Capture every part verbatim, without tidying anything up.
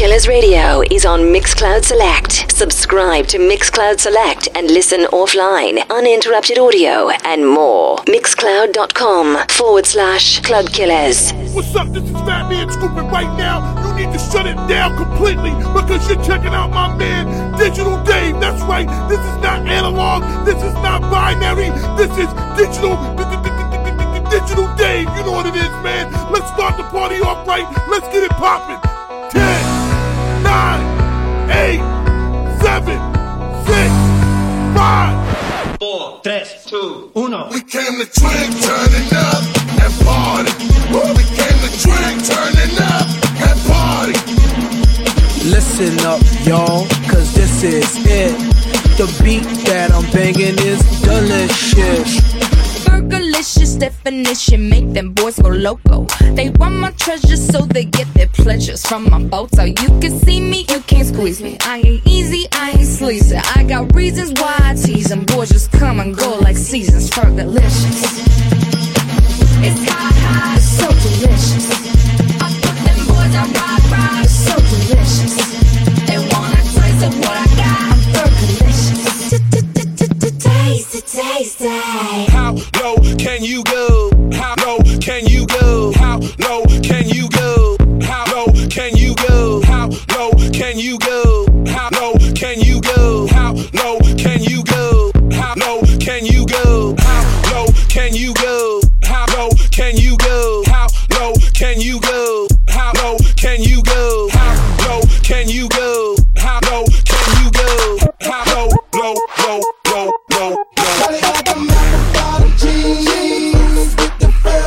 Killers Radio is on Mixcloud Select. Subscribe to Mixcloud Select and listen offline, uninterrupted audio, and more. Mixcloud.com forward slash Club Killers. What's up? This is Fat Man Scooping. Right now, you need to shut it down completely because you're checking out my man, Digital Dave. That's right. This is not analog. This is not binary. This is digital. Digital Dave. You know what it is, man. Let's start the party off right. Let's get it popping. ten, nine, eight, seven, six, five, four, three, two, one. We came to drink, turning up and party. We came to drink, turning up and party. Listen up, y'all, cause this is it. The beat that I'm banging is delicious. Fergalicious definition, make them boys go loco. They want my treasures so they get their pleasures from my boat. So you can see me, you can't squeeze me. I ain't easy, I ain't sleazy. I got reasons why I tease them. Boys just come and go like seasons. Fergalicious. It's hot, hot, it's so delicious. I put them boys on ride, ride, it's so delicious. They want a taste of what I got. I'm Fergalicious. Taste it, taste it. How low can you go? How low can you go? How low can you go? How low can you go? How low can you go? How low can you go? How low can you go? How low can you go? How low can you go? How low can you go? How low can you go? How low can you go? How low can you go? How low can you go? How low, low, low, low, low, low. Shawty got the microphone jeans with the fur.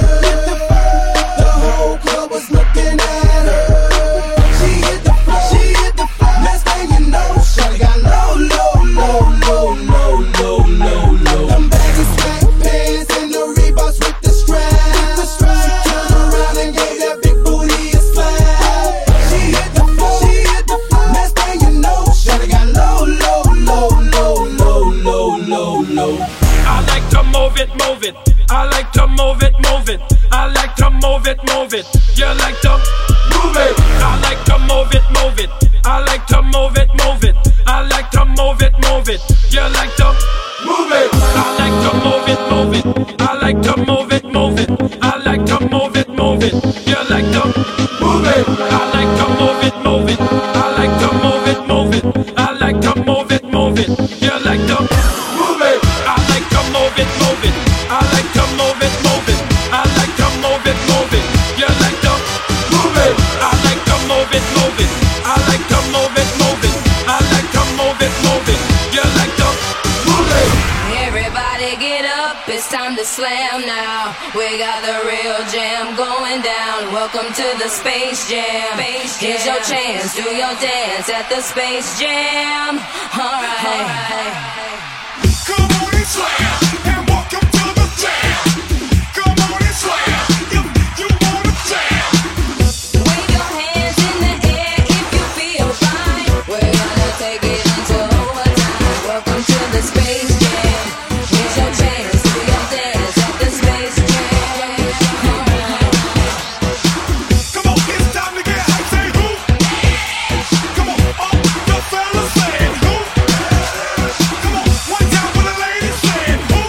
The whole club was looking at her. She hit the floor, she hit the floor. Next thing you know, shawty got low, low, low, low, low, low, low, low. Them baggy sweat pants and the Reeboks with the strap. She turned around and gave that big booty a slap. She hit the floor, she hit the floor. Next thing you know, shawty got low, low, low, low, low, low, low, low. I like to move it, move it. I like to move it, move it. I like to move it, move it. You like to move it. I like to move it, move it. I like to move it, move it. I like to move it, move it. You like to move it. I like to move it, move it. I like to move it, move it. I like to move it, move it. You like to move it. I like to move it, move it. I like to move it, move it. I like to move it, move it. You like to move it. I like to move it, move it. I like to move it, move it. I like to move it, move it. You like to move it. I like to move it, move it. I like to move it, move it. I like to move it, move it. You like to move it. Everybody get up, it's time to slam now. We got the real jam going down. Welcome to the Space Jam. Here's your chance, do your dance at the Space Jam. Alright. All right. Come on and slam, and welcome to the jam. Come on and slam, if you wanna jam. Wave your hands in the air if you feel fine. We're gonna take it until overtime. Welcome to the Space Jam. Here's your chance, do your dance at the Space Jam. Alright. Come on, it's time to get hype, say who? Come on, all the fellas say who? Come on, one time for the ladies say who?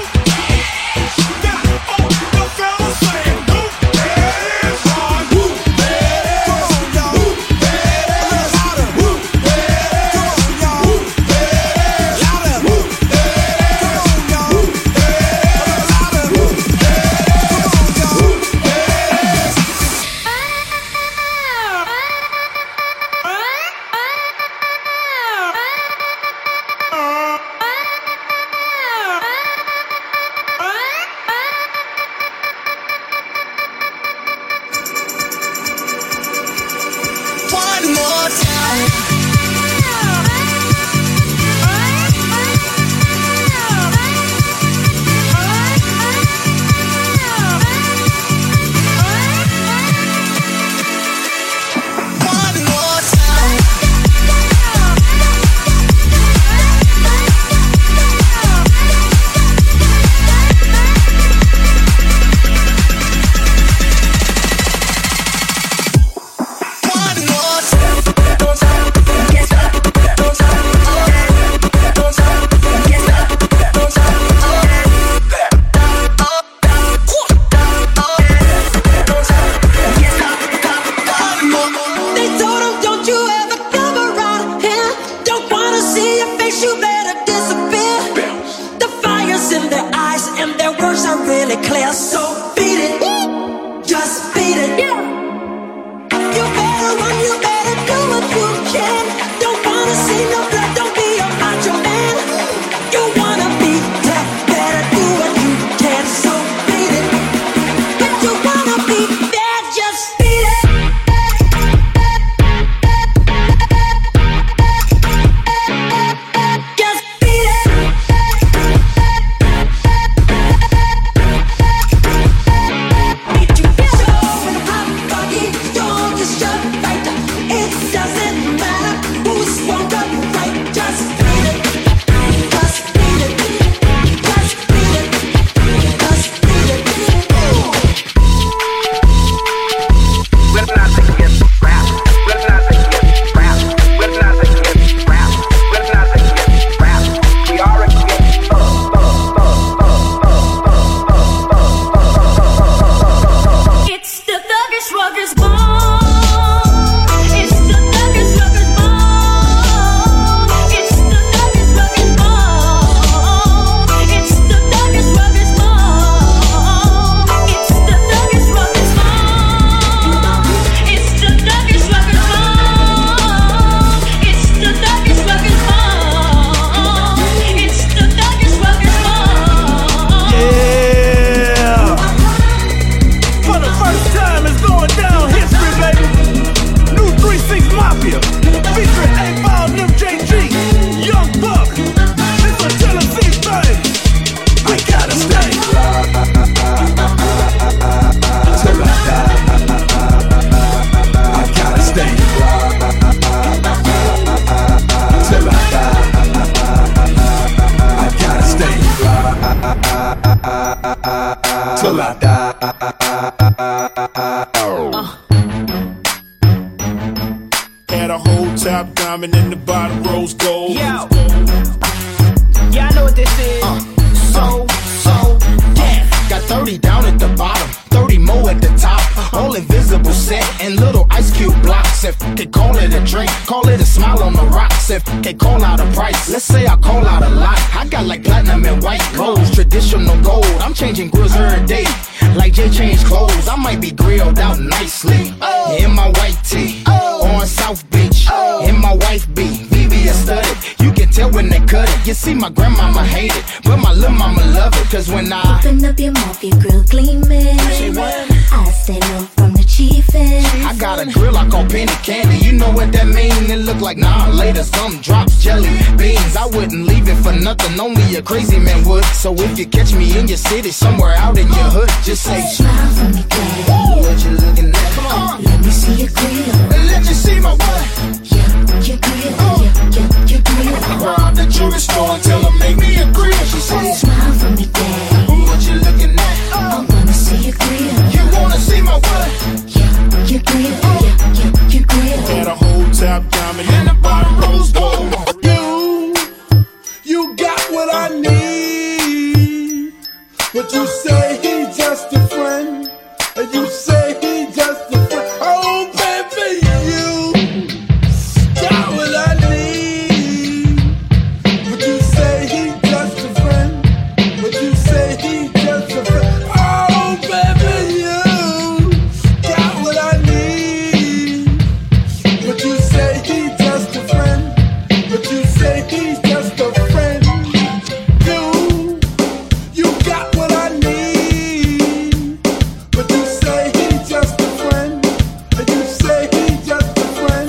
top diamond and the bottom rose gold. Yo. Yeah, I know what this is. Uh, so, so, yeah. Got thirty down at the bottom, thirty more at the top. All invisible set and little ice cube blocks. If they call it a drink, call it a smile on the rocks. If they call out a price, let's say I call out a lot. I got like platinum and white gold, traditional gold. I'm changing grills every day, like Jay changed clothes. I might be grilled out nicely in my white tee on South Beach. In my wife beat, V V S studded. You can tell when they cut it. You see, my grandmama hate it, but my little mama love it. Cause when I open up your mouth, your grill gleaming. I stand up from the chiefin'. I got a grill I call penny candy. You know what that mean? It look like nah later some drops jelly beans. I wouldn't leave it for nothing, only a crazy man would. So if you catch me in your city, somewhere out in your hood, just say smile for me, daddy. What you looking at? Come on, let me see your grill. Let you see my what? Yeah, your grill. Uh. Yeah, yeah, your grill. Rob the jewelry store and tell her make me a grill. She say smile for me, daddy. What you looking at? I wanna see your grill. You wanna see my what? Yeah, your grill. Yeah, yeah, your grill. Got a whole top diamond and the bottom rose gold. You, you got what I need. But you say he's just a friend, and you say he's just a friend. Oh, baby, you got what I need. But you say he's just a friend, but you say he's just a friend. Oh, baby, you got what I need. But you say he's just a friend, but you say he's just a friend. You, you got what I need. But you say he's just a friend, and you say he's just a friend.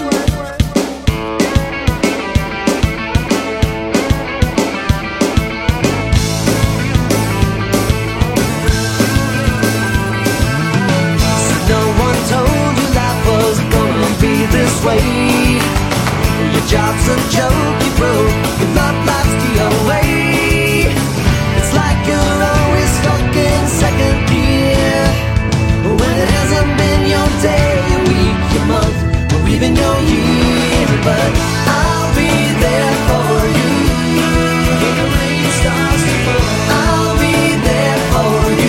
No one told you life was gonna be this way. Your job's a joke you broke, your love life's the other way. It's like you're always stuck in second gear, when it hasn't been your day, your week, your month, or even your year. But I'll be there for you when the rain starts to fall. I'll be there for you.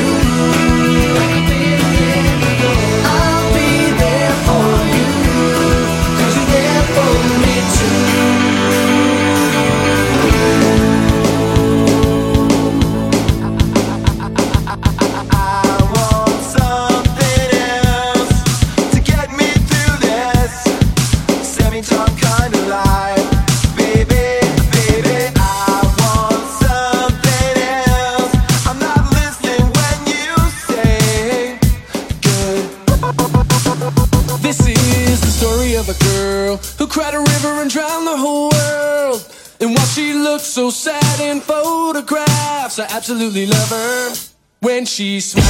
I'll be there for you, 'cause you're there for me too. I want something else to get me through this semi-time kind of life. Baby, baby, I want something else. I'm not listening when you say good. This is the story of a girl who cried a river and drowned the whole world. And while she looks so sad in photographs, I absolutely love her when she smiles.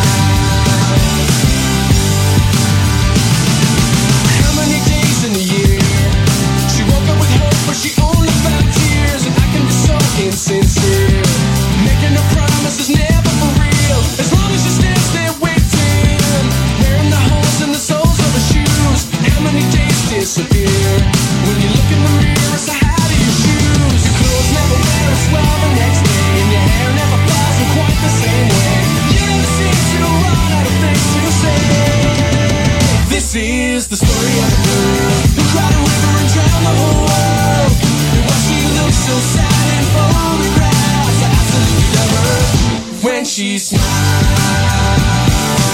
How many days in a year she woke up with hope, but she only found tears? And I can be so insincere, making her promises never for real. As long as she stands there waiting, wearing the holes in the soles of her shoes. How many days disappear when you look in the mirror? It's the height of your shoes. Your clothes never wear as well the next day, and your hair never flies in quite the same way. You never seem to run out of things to say. This is the story of a girl who cried a river and drowned the whole world. And while she looks so sad in photographs, I absolutely love her when she smiles.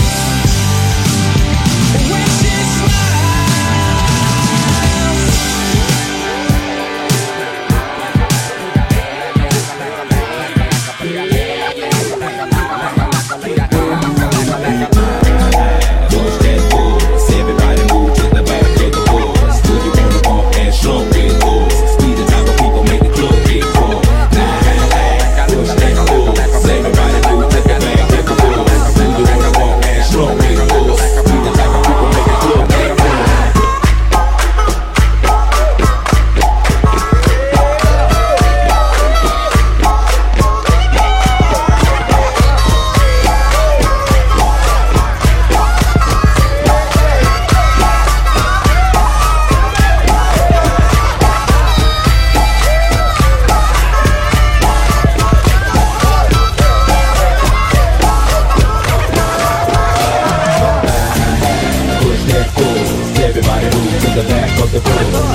When she Everybody move to the back of the board.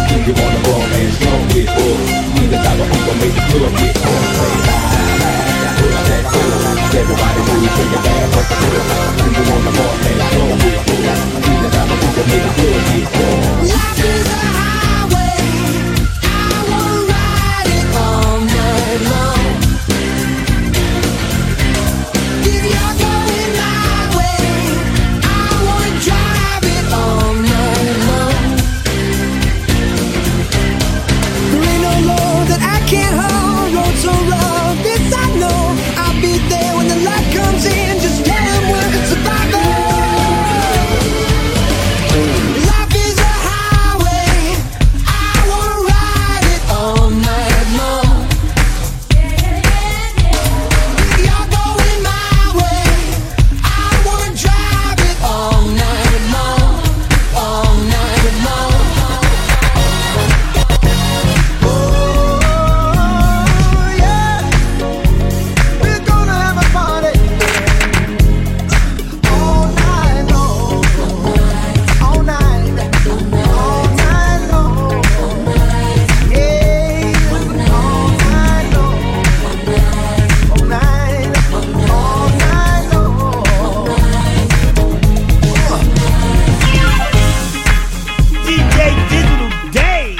You wanna ball and strong with boy. We the type of people make the club get on. Say bye, bye, pull up that fool. Everybody move to your back, what the hell? You wanna ball and strong with boy. We the type of people make the club get on. Life is a highway, I wanna ride it all night long. If you're going my way, I wanna drive it all night long. There ain't no road that I can't hold, road so rough, this I know. I'll be there when the light comes in, just tell them we're survivors. Life is a highway, I wanna ride it all night long. If you're going my way, I wanna drive it all night long, all night long. Oh yeah, we're gonna have a party all night long, all night, all night long. Yeah, all night long, all night, all night long. D J Digital Day.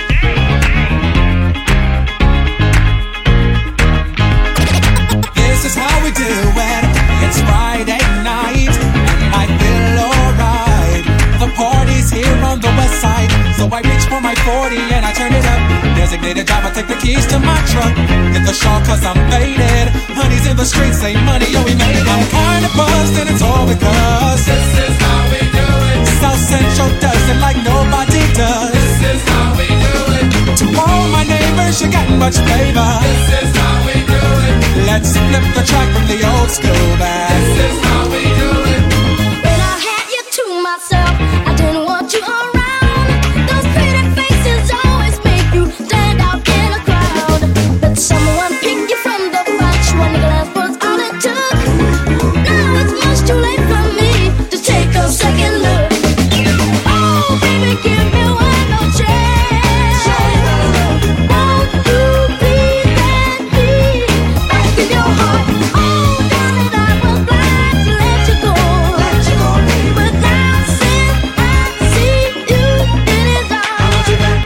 This is how we do it. It's Friday night, and I feel alright. The party's here on the west side, so I reach for my forty and I turn it up. Designated driver, take the keys to my truck. Hit the shawl cause I'm faded. Honey's in the streets, say money, yo, we made it. I'm kinda buzzed and it's all because this is how we do it. South Central does it like nobody does. This is how we do it. To all my neighbors, you got much flavor. This is how we do it. Let's flip the track from the old school back. This is how we do it. When I had you to myself, I didn't want you around. Those pretty faces always make you stand out in a crowd. But someone picked you from the bunch. One glance was all it took. Now it's much too late for me to take a second look. Oh, baby, give me one more chance. Won't you please let me back in your heart? Oh, darling, I was glad to let you go. Let you go, baby. But now since I see you in his arms, I want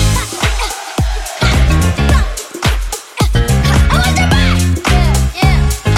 you back. Yeah, yeah.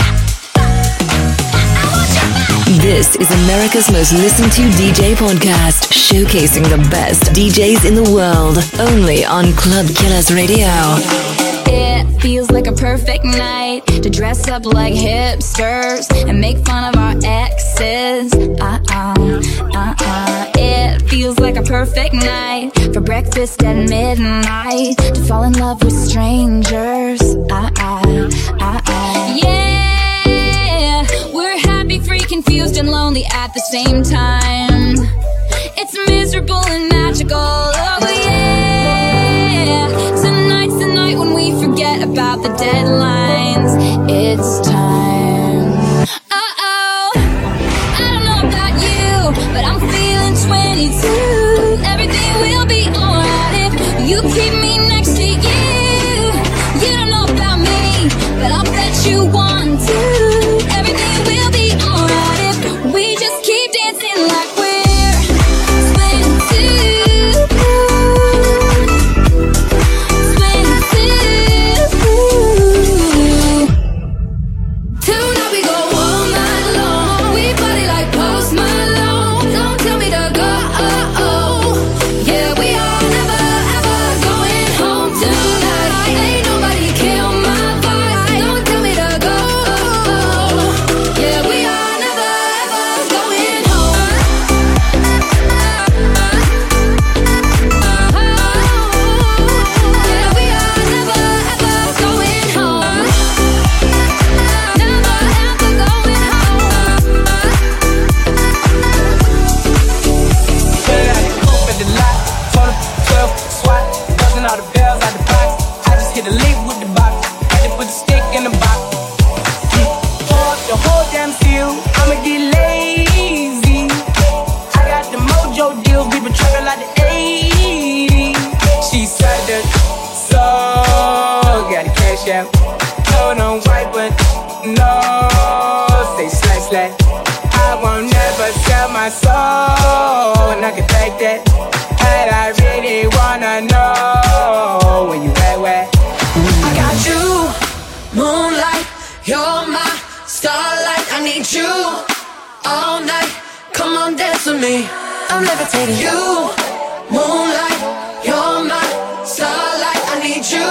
I want you back. This is America's most listened to D J podcast, showcasing the best D Js in the world, only on Club Killers Radio. It feels like a perfect night to dress up like hipsters and make fun of our exes. Uh-uh, uh-uh. It feels like a perfect night for breakfast at midnight to fall in love with strangers. Uh-uh, uh-uh. Yeah, we're happy, free, confused, and lonely at the same time. It's miserable and magical. Oh yeah. Tonight's the night when we forget about the deadlines. It's time. Uh-oh. I don't know about you, but I'm feeling twenty-two. Everything will be alright if you keep me next to you. You don't know about me, but I'll bet you want to. Everything will be alright if we just keep dancing like we're split in two. Split in two. Tonight we go all night long. We party like Post Malone. Don't tell me to go. Yeah, we are never ever going home tonight. Ain't nobody kill my vibe. Don't tell me to go. Yeah, we are never ever going home. Yeah, we are never ever going home. Never ever going home. Straight out the coupe at the lot. Told him twelve swat, buzzing all the bells out the box. I just hit a leaf with the box. Had to put the stick in the box. Mm. Pour up the whole damn seal. I'ma get lazy. I got the mojo deals, we been trapping like the eighties. She yeah. No, no white, but no, say slash slash. I won't never sell my soul, and I can take that. And I really wanna know where you at, where? I got you, moonlight, you're my starlight. I need you all night. Come on, dance with me. I'm levitating. You, moonlight, you're my starlight. I need you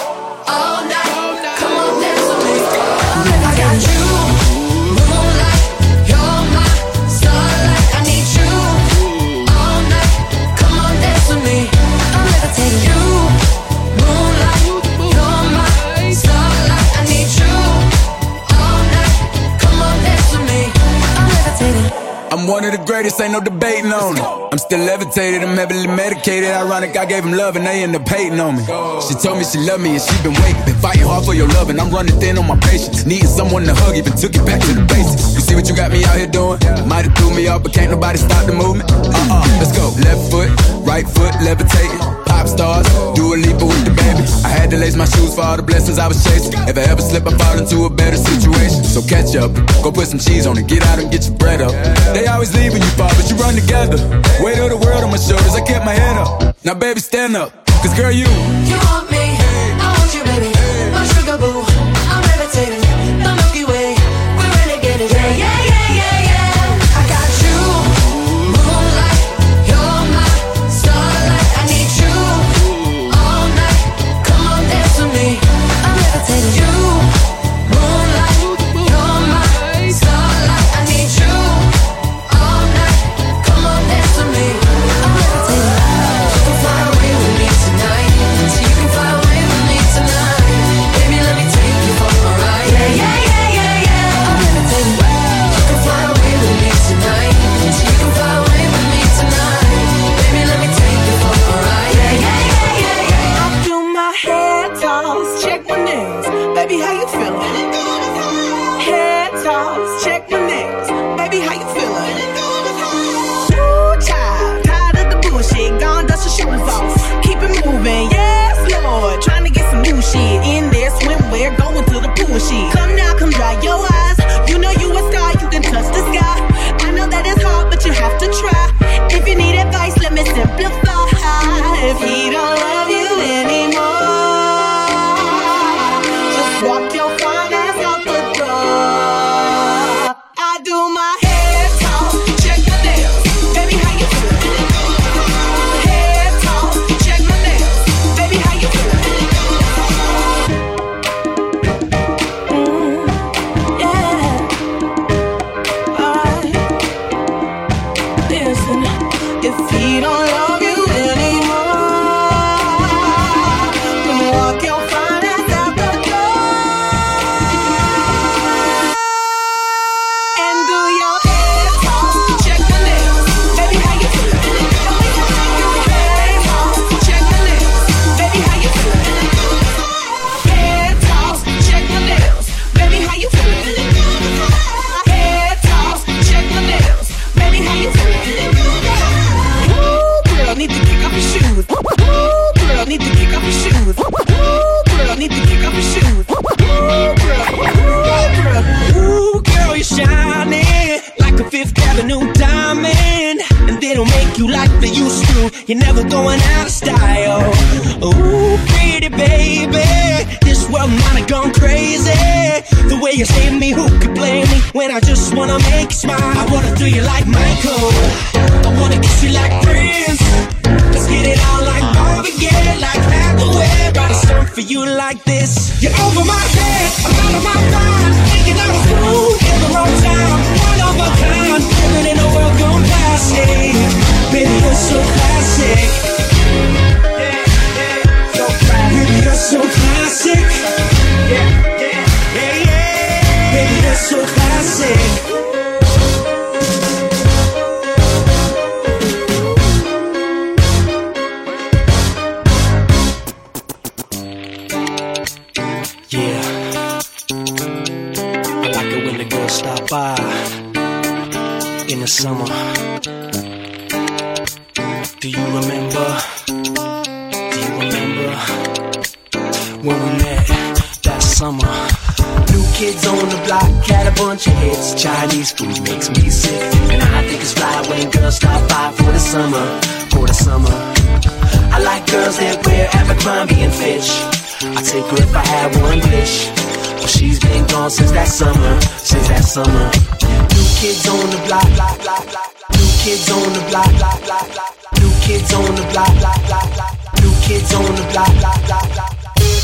all night. Come on, dance with me. I got you, moonlight, you're my starlight. I need you all night. Come on, dance with me. I'm levitating. You, moonlight, you're my starlight. I need you all night. Come on, dance with me. I'm levitating. I'm one of the greatest, ain't no debating on it. I'm still levitated, I'm heavily medicated. Ironic, I gave him love and they end up hating on me. She told me she loved me and she been waiting. Been fighting hard for your love and I'm running thin on my patience. Needing someone to hug, even took it back to the basics. You see what you got me out here doing? Might've threw me off, but can't nobody stop the movement. Uh-uh, let's go. Left foot, right foot, levitating. Pop stars, do a leap with the baby. I had to lace my shoes for all the blessings I was chasing. If I ever slip, I fall into a better situation. So catch up, go put some cheese on it, get out and get your bread up. They always leave when you fall, but you run together. Weight of the world on my shoulders, I kept my head up. Now baby, stand up, cause girl, you You want me, I want you, baby. My sugar boo, I'm levitating. The Milky Way, we're renegading. Yeah, yeah, yeah, yeah, yeah. I got you, moonlight, you're my starlight. I need you all night. Come on, dance with me. I'm levitating. You, moonlight, you're my starlight. I need you all night. Come on, dance with me. I'm levitating. You can fly away with me tonight. So you can fly away with me tonight. Baby, let me take you for a ride. Yeah, yeah, yeah, yeah, yeah. I'm levitating. You can fly away with me tonight. So you can fly away with me tonight. Baby, let me take you for a ride. Yeah, yeah, yeah, yeah, yeah. I do my head toss, check my nails. Baby, how you feeling? Head toss, check my nails. Baby, how you feeling? Ooh, child, tired of the bullshit. Gone, dust your shoes off. Keep it moving, yes, Lord. Trying to get some new shit in there. Swimwear, going to the pool shit. Come now, come dry your eyes. You know you a star, you can touch the sky. I know that it's hard, but you have to try. If you need advice, let me simplify. If he don't love you anymore, just walk your fine ass out the door. I do my head talk, check my nails. Baby, how you feeling? Head talk, check my nails. Baby, how you feeling? Mm, yeah. Alright. Listen, if he don't love you anymore, then walk your fine ass out the door. And do your head talk, check my nails. Baby, how you feeling? Head talk, check my nails. Baby, how you feeling? Head talk, check my nails. Baby, how you feeling? Head talk, check my nails. Baby, how you feeling? Ooh, girl, need to kick off your shoes. Ooh, girl, need to kick off your shoes. Ooh, girl, need to kick off your shoes. Ooh, girl, ooh, girl, ooh, girl, you're shining like a Fifth Avenue diamond, and they don't make you like they used to. You're never going out of style. Ooh, pretty baby, this world might have gone crazy. The way you save me, who could blame me when I just wanna make you smile? I wanna do you like Michael, I wanna kiss you like Prince. Let's get it on like Marvin Gaye, like Hathaway. Write a song for you like this. You're over my head, I'm out of my mind. Thinking I was cool in the wrong time. One of a kind, living in a world gone plastic. Baby, you're so classic. Baby, you're so classic. Yeah, yeah, yeah, yeah. Baby, you're so classic. Yeah, I like it when the girls stop by in the summer. Do you remember? Do you remember when we met summer. New kids on the block, had a bunch of hits. Chinese food makes me sick, and I think it's right when girls stop by for the summer, for the summer. I like girls that wear Abercrombie and Fitch. I'd take her if I had one wish. Well, she's been gone since that summer, since that summer. New kids on the block, block, block, block. New kids on the block, block, block, block. New kids on the block, block, block, block. New kids on the block, block, block, block.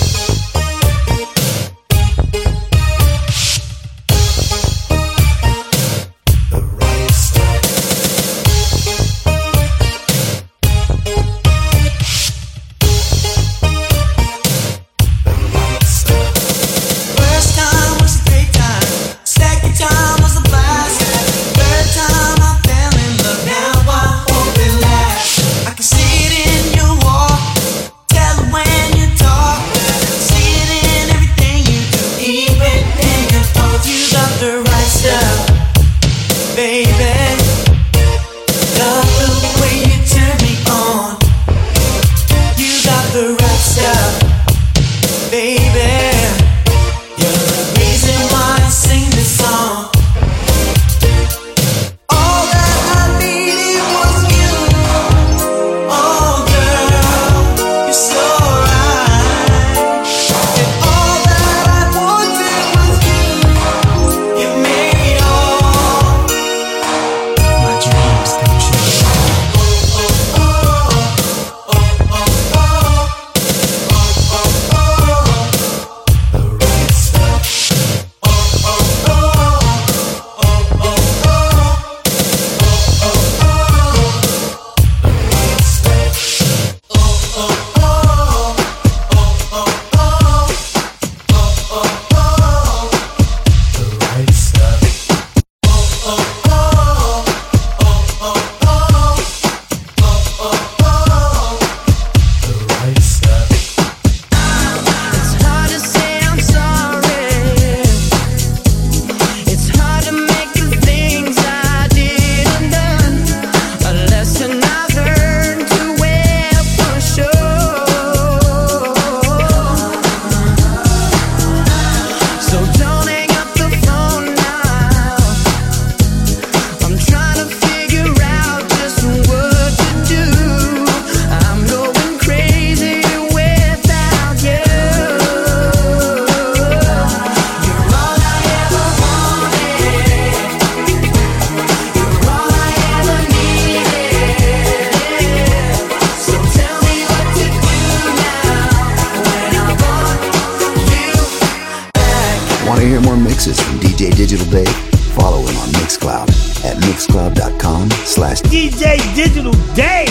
From D J Digital Dave, follow him on Mixcloud at mixcloud.com slash DJ Digital Dave.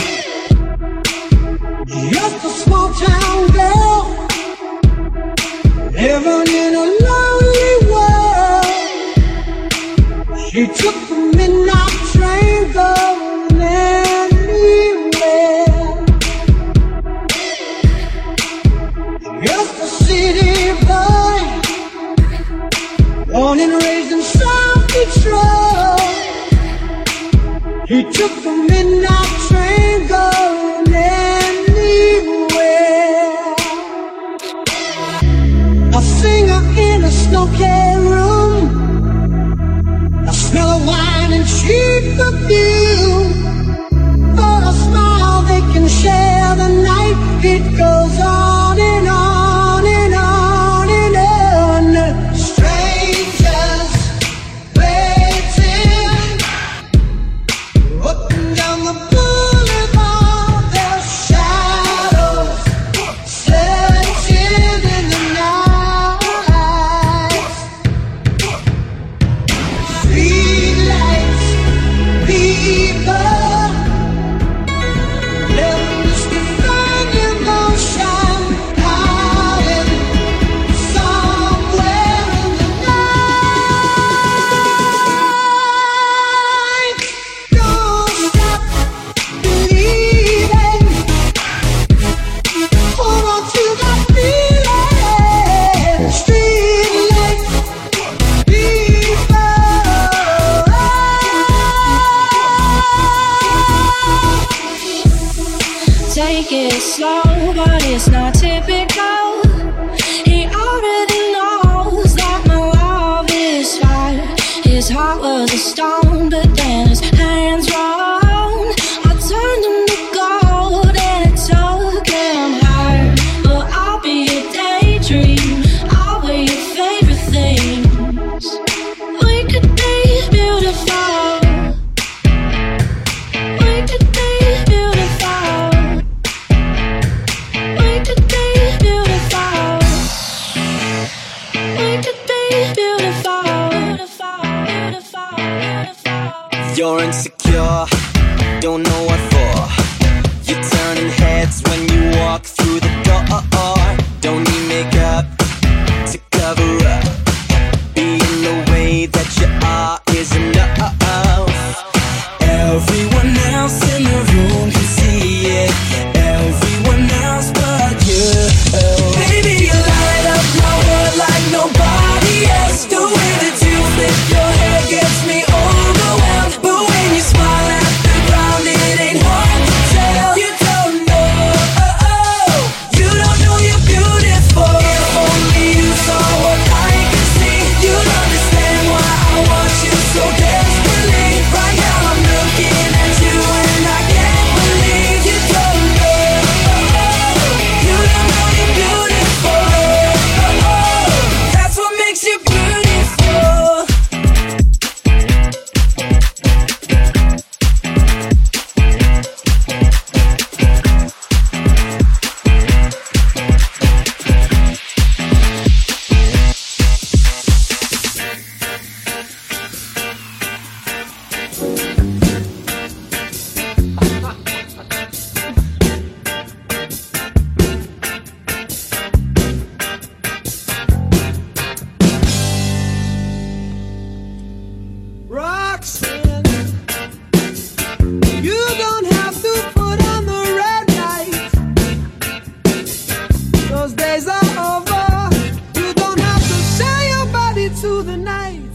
Just a small town girl, living in a lonely world. She took the midnight train going anywhere. Just a city boy, born and raised in South Detroit. He took the midnight train going anywhere. A singer in a snow-clad room, a smell of wine and cheap perfume. For a smile they can share the night. It goes on and on and on and on. Strangers waiting, up and down the boulevard, their shadows searching in the night. Street lights, people, little mystifying emotion, hiding somewhere in the night. Don't stop believing. Hold on to that feeling. Street lights, Take it slow, but it's not typical. He already knows. his heart was a stone, but then his hands round. I turned him to gold and it took him higher. But I'll be a daydream, I'll wear your favorite things. We could be beautiful. We could be beautiful. We could be beautiful. We could be beautiful. Beautiful, beautiful, beautiful. You're insecure, don't know what for. You're turning heads when you walk through the door. Don't need makeup to cover up. Being the way that you are is enough. Everyone else in the room can see it. Everyone else but you. Baby, you light up my world like nobody else. The way that you flip your hair gets me overwhelmed. But when you smile at the ground, it ain't hard to tell. You don't know, oh, oh. You don't know you're beautiful. If only you saw what I can see, you'd understand why I want you so desperately. Right now I'm looking at you and I can't believe you don't know, oh, oh. You don't know you're beautiful, oh, oh. That's what makes you beautiful. Roxanne, you don't have to put on the red light. Those days are over. You don't have to sell your body to the night.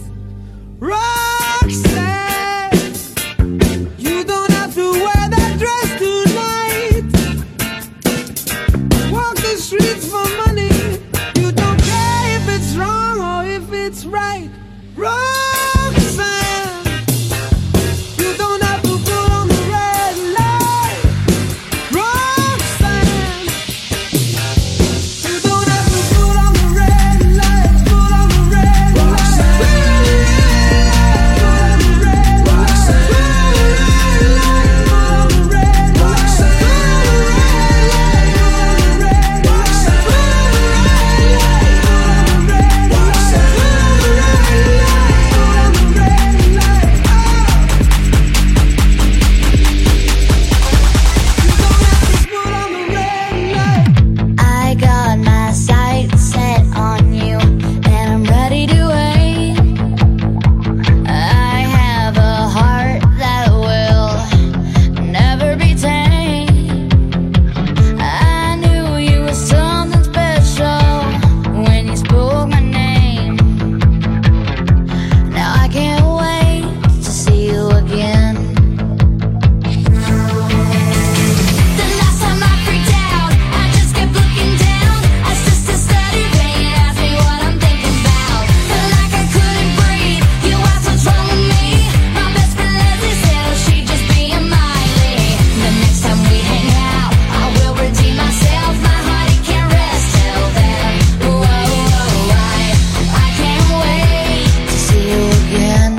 Roxanne, you don't have to wear that dress tonight. Walk the streets for money. You don't care if it's wrong or if it's right. Roxanne, you don't have to put on the red light. Roxanne, you don't have to put on the red light. Put on the red light. Put on the red light. Put on the red light. Put on the red light. I got my sights set on you, and I'm ready to wait. I have a heart that will never be tamed. I knew you were something special when you spoke my name. Now I can't wait to see you again. The last time I freaked out, I just kept looking down. I just a steady vein, ask me what I'm thinking about. Felt like I couldn't breathe. You asked what's wrong with me. My best friend Leslie said, oh, she just being Miley. The next time we hang out, I will redeem myself. My heart it can't rest till then. Whoa, whoa, I, I can't wait to see you again.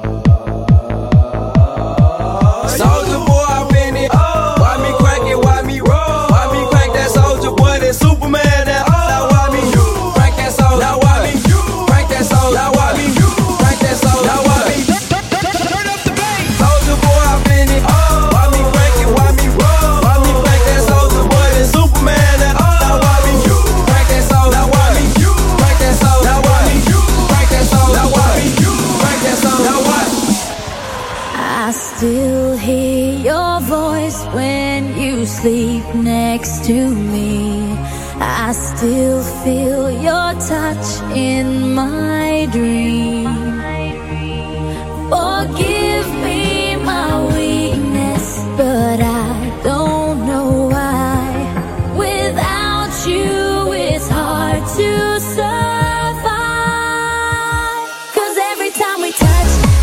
Soldier boy, I've been it. Why me crank it? Why me roll? Why me crank that soldier boy? That Superman? That now why me crank that soldier? Now why me crank that soldier? Now why me crank that soldier? Now why me turn up the bass? Soldier boy, I've been it. Why me crank it? Why me roll? Why me crank that soldier boy? That Superman? That now why me crank that soldier? Now why me crank that soldier? Now why me crank that soldier? Now why me crank that soldier? Now why? I still hear your voice when you sleep next to me. I still feel your touch in my dream. Forgive me my weakness, but I don't know why. Without you, it's hard to survive. 'Cause every time we touch,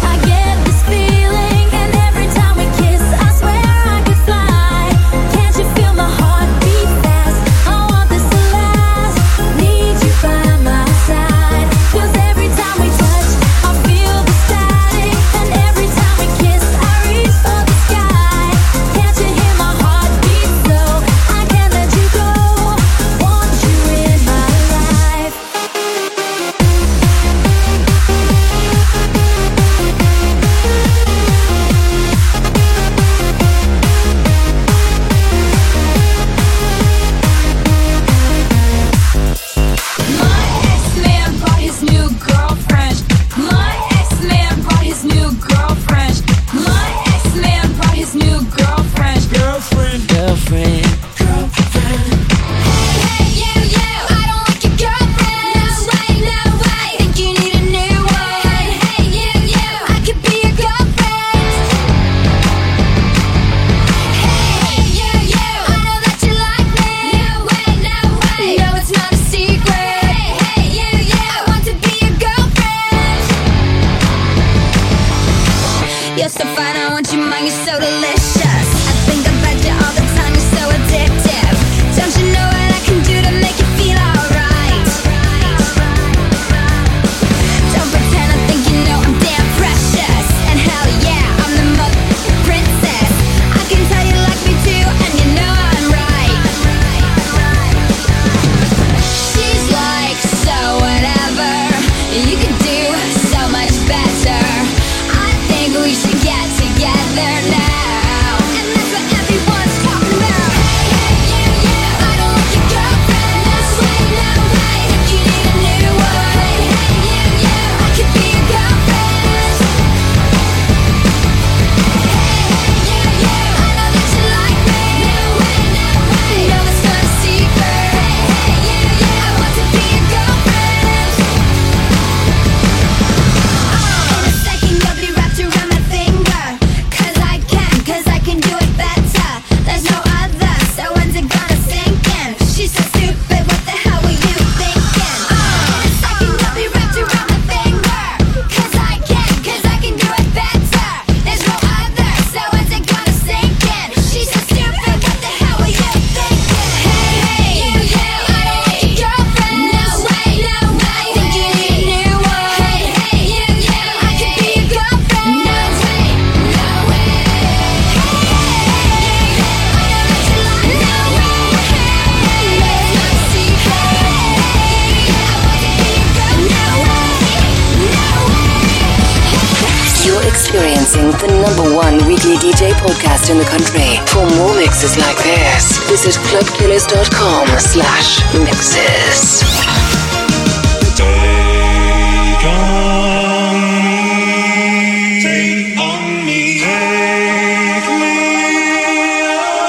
Downloading the number one weekly D J podcast in the country. For more mixes like this, visit clubkillers.com slash mixes. Take on me, take on me, take me,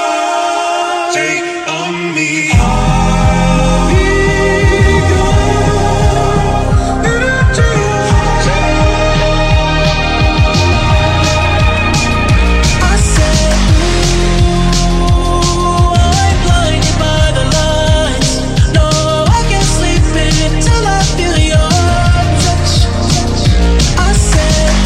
take on me. I'll be gone. I said, ooh, I'm blinded by the lights. No, I can't sleep until I feel your touch. I said,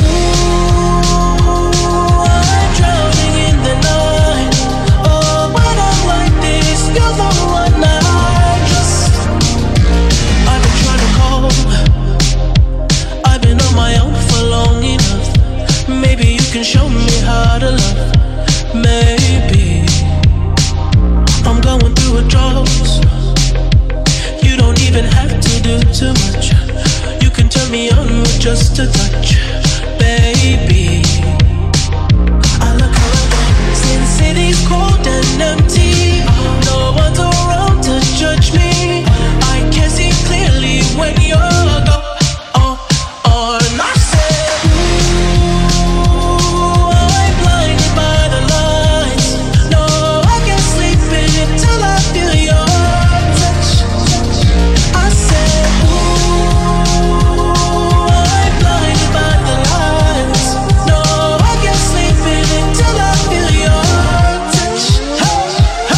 ooh, I'm drowning in the night. Oh, when I'm like this, you're the one I trust. I've been trying to call. I've been on my own for long enough. Maybe you can show me how to love. Maybe I'm going through a drought. You don't even have to do too much. You can turn me on with just a touch, baby. I look around since city's cold and empty. No one's around to judge me. I can see clearly when you're gone. Oh, oh, and I said, ooh, I'm blinded by the lights. No, I can't sleep until I feel your touch. I said, ooh, I'm blinded by the lights. No, I can't sleep until I feel your touch. Hey,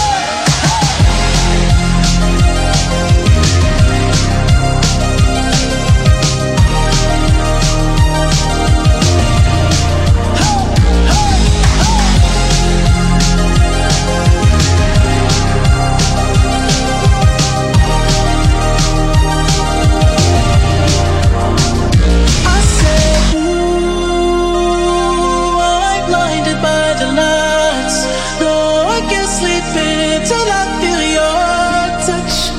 I said, ooh, I'm blinded by the lights. No, I can't sleep until I feel your touch.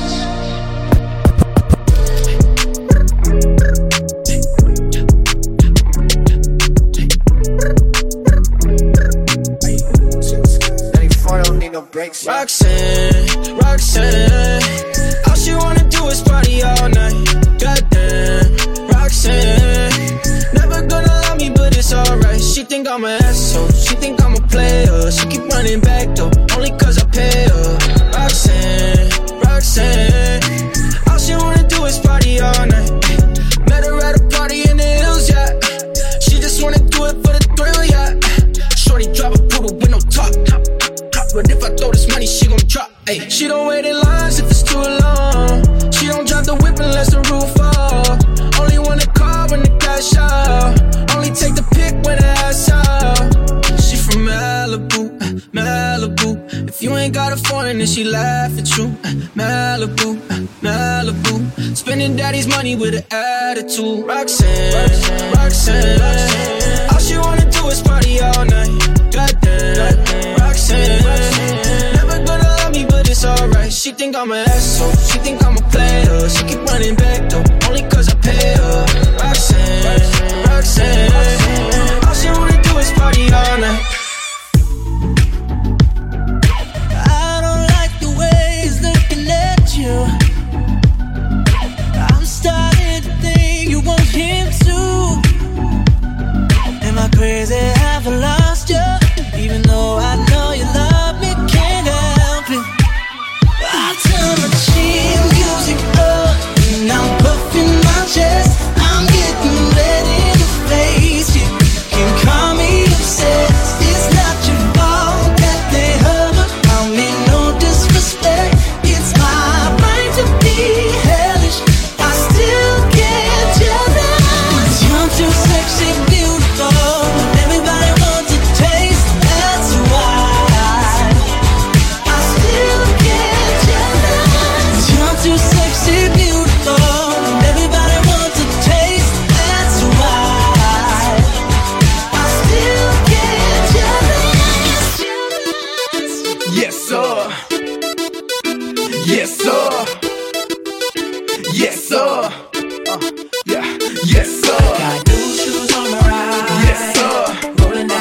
Roxanne, Roxanne, all she wanna do is party all night. Goddamn, Roxanne, never gonna love me, but it's alright. She think I'm an asshole, she think I'm a player. She keep running back though, only cause I pay her. Roxanne, Roxanne, all she wanna do is party all night. Met her at a party in the hills, yeah. She just wanna do it for the thrill, yeah. Shorty drive a poodle with no top. But if I throw this money, she gon' drop. Ay. She don't wait in lines if it's too long. She don't drive the whip unless the roof fall. Only wanna call when the cash out. Only take the pic when the ass out. She from Malibu, uh, Malibu. If you ain't got a foreign, then she laugh at you. Uh, Malibu, uh, Malibu. Spending daddy's money with an attitude. Roxanne, Roxanne, Roxanne, Roxanne. All she wanna do is party all night. Goddamn, Roxanne, Roxanne. Never gonna love me, but it's alright. She think I'm an asshole, she think I'm a player. She keep running back though, only cause I pay her. Roxanne, Roxanne, Roxanne. All she wanna do is party all night. I don't like the way he's looking at you. I'm starting to think you want him too. Am I crazy? Have I lost you? Even though I know you love me, can't help it. I turn my cheap music up and I'm puffing my chest. I'm getting ready to face you. Can call me obsessed. It's not your fault that they hurt. I mean no disrespect. It's my right to be hellish. I still get jealous. You're too sexy, beautiful. Everybody wants to taste. That's why I still get jealous. You're too sexy, beautiful. Everybody wants to taste. That's why I still get jealous. Yes, sir. Yes, sir. Yes, sir. Uh, yeah. Yes, sir. Got new shoes on my ride. Yes, sir. Rolling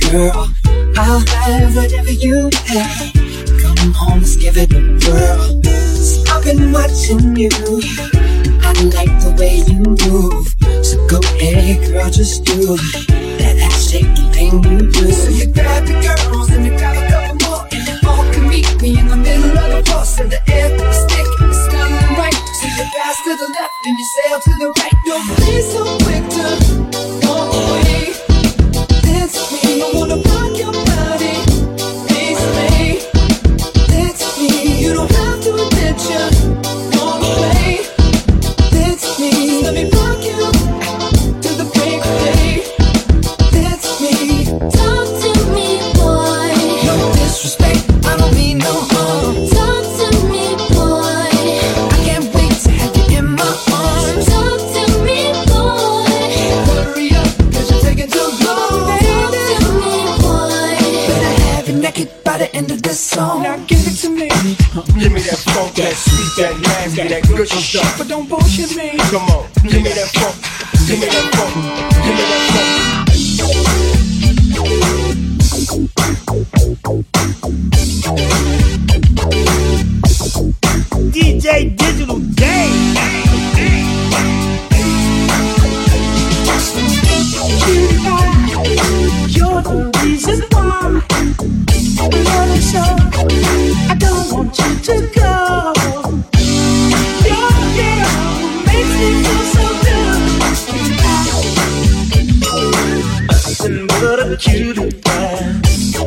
girl. I'll have whatever you have. Come home, let's give it a whirl. See, I've been watching you. I like the way you move. So go ahead, girl, just do that ass shaking thing you do. So you grab the girls and you grab a couple more, and you all can meet me in the middle of the bus. And the air stick is smelling right. So you pass to the left and you sail to the right. Don't be so quick to walk away. Dance with me, I wanna rock your body. Please me, dance with me. You don't have to attention all the way. Dance with me, let me rock you to the break of day. Dance with me, talk to me, boy. No disrespect, I don't mean no harm. Talk to me, boy. I can't wait to have you in my arms. Talk to me, boy. Hurry up, cause you're taking too long. Talk to me, boy. Better have you naked by the end of this song. Now give it to me. Give me that funk, that sweet, that nasty, that gushy stuff. But don't bullshit me. Come on, give me that funk. Give me that funk. Give me that funk. D J Digital Game. You're the reason why I'm running so. I don't want you to go. You're the girl who makes me feel so good. Nothing but a cutie pie.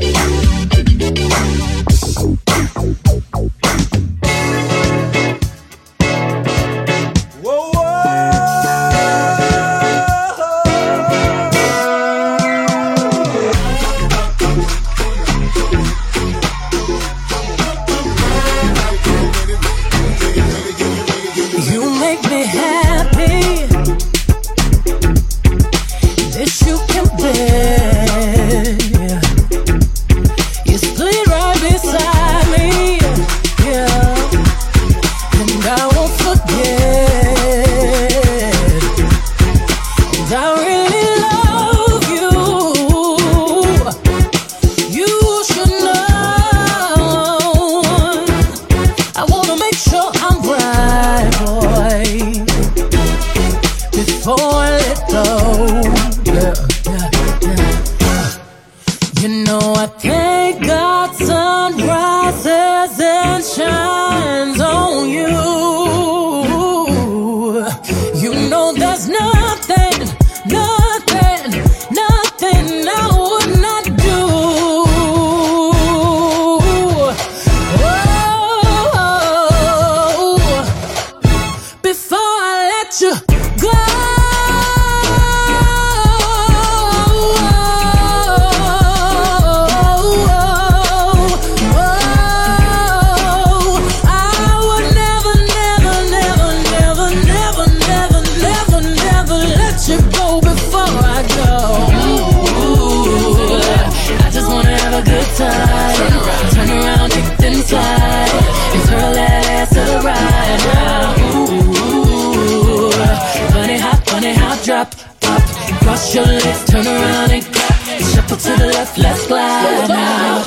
Your legs, turn around and clap. Shuffle to the left, let's glide now.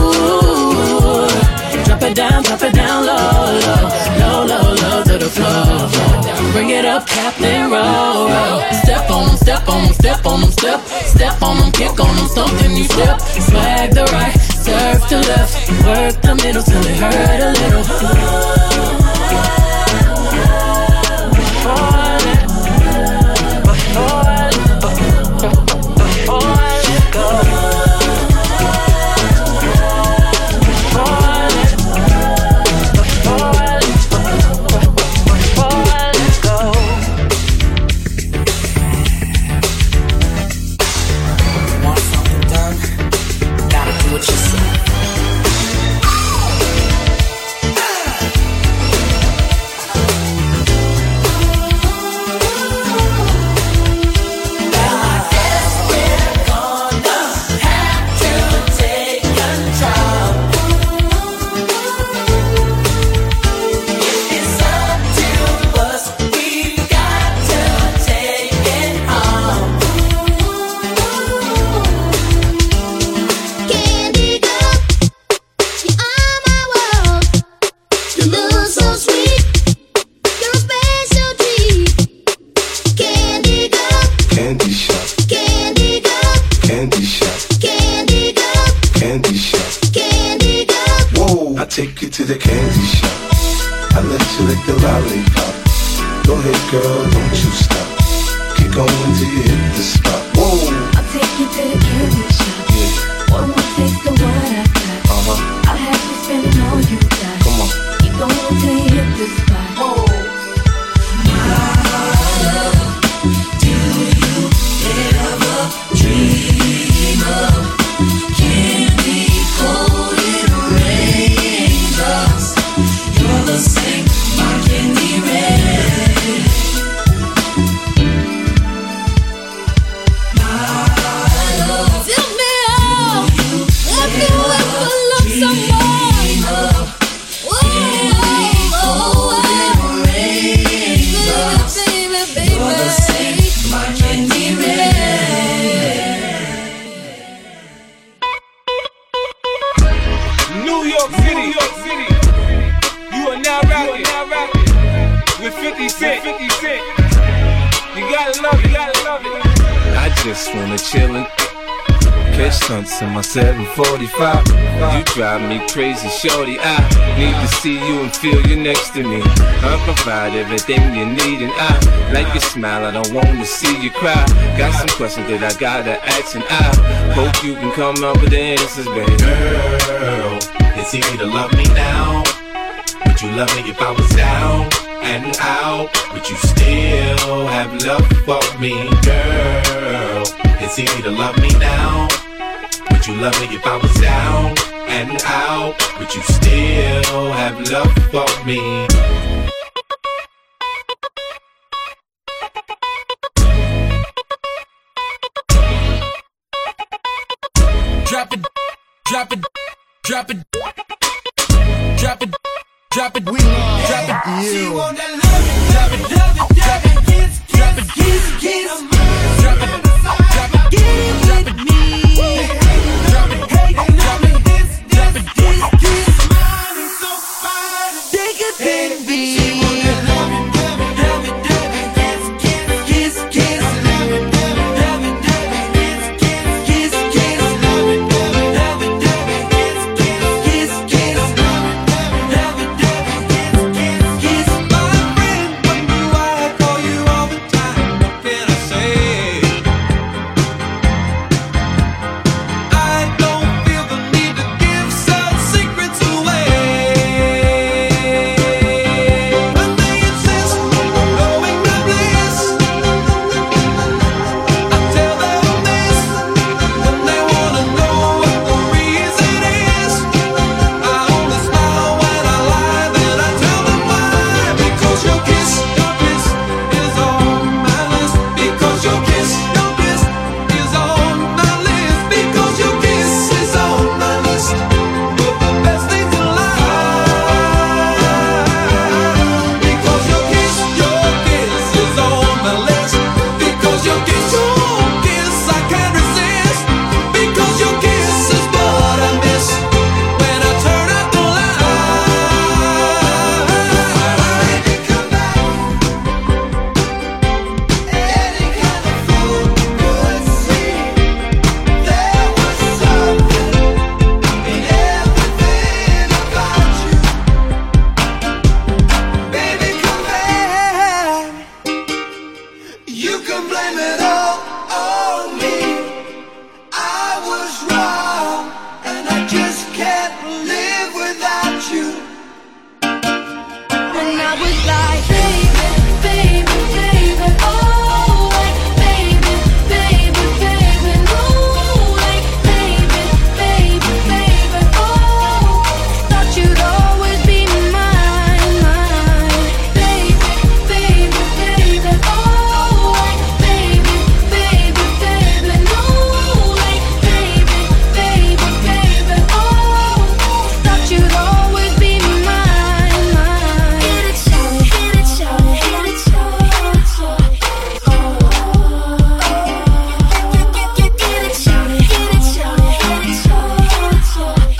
Ooh, drop it down, drop it down low, low, low, low, low to the floor. Bring it up, Captain Roll, roll. Step on them, step on them, step on them, step, step on them, kick on them, something you step. Swag the right, serve to left, work the middle till it hurt a little. I take you to the candy shop. I let you lick the lollipop. Go ahead, girl, don't you stop. Keep going till you hit the spot. Whoa. I'll take you to the candy shop. Yeah. One more taste of what I got. Uh-huh. I'll have you spending all you got. Come on. Keep going till you hit the spot. Whoa. Do you ever dream of candy coated raindrops? You're the same, my candy red. My love, fill me up. Have you ever loved someone? Candy coated raindrops. You're the same, my candy red. New York City, New York City. You are now rocking, now rocking with fifty Cent. fifty Cent. You gotta love it, you gotta love it. I just wanna chill and catch stunts in my seven forty-five. You drive me crazy, shorty. I need to see you and feel you next to me. I provide everything you need, and I like your smile. I don't want to see you cry. Got some questions that I gotta ask, and I hope you can come up with the answers, baby. Girl, it's easy to love me now. Would you love me if I was down and out? Would you still have love for me, girl? It's easy to love me now. Would you love me if I was down and out? Would you still have love for me? Drop it, drop it, drop it, drop it, drop it, we love drop it. She You. want that love it, love it, love it, drop it, kiss, Drop it, kiss, kiss, drop it, drop it, get it drop with it, me. drop it, Hey, drop it, this, drop this, it. kiss, kiss, mine is so fine. Take it, baby. She want that love it, love it, love it, love it, kiss, kiss, kiss, kiss, love it, love it, love it, love it, kiss, kiss, kiss, kiss, love it, love it, love it, love it, kiss, kiss, kiss, kiss, love it, love it, love it, love it, kiss, kiss, kiss. My friend, when you I call you all the time, what can I say? I don't feel the need to give such secrets away. When they insist on knowing my bliss, I tell them this. When they wanna know what the reason is, I only smile when I lie, then I tell them why. Because your kiss, your kiss is on my list. Because your kiss, your kiss is on my list. Because your kiss is on my list of the best things in life. Because your kiss, your kiss is on my list. Because your kiss, your kiss I can't resist. Because your kiss is what I miss when I turn out the light. Baby, come back. Any kind of fool could see there was something in everything about you. Baby, come back. You can blame it all on me. I was wrong, and I just can't live without you. And I was like, baby, baby, baby, oh, like, baby, baby, baby, no, like, baby, baby, baby, oh, thought you'd always be mine, mine, baby, baby, baby, oh, like, baby, baby, baby, no, like, baby, baby, baby, oh, thought you'd always be mine, mine. Hit it, shout it, hit it, shout it, hit it, shout it, hit it, shout it. Oh, get, get, get it, shout it, hit it, shout it, hit it, shout it, hit it, shout it.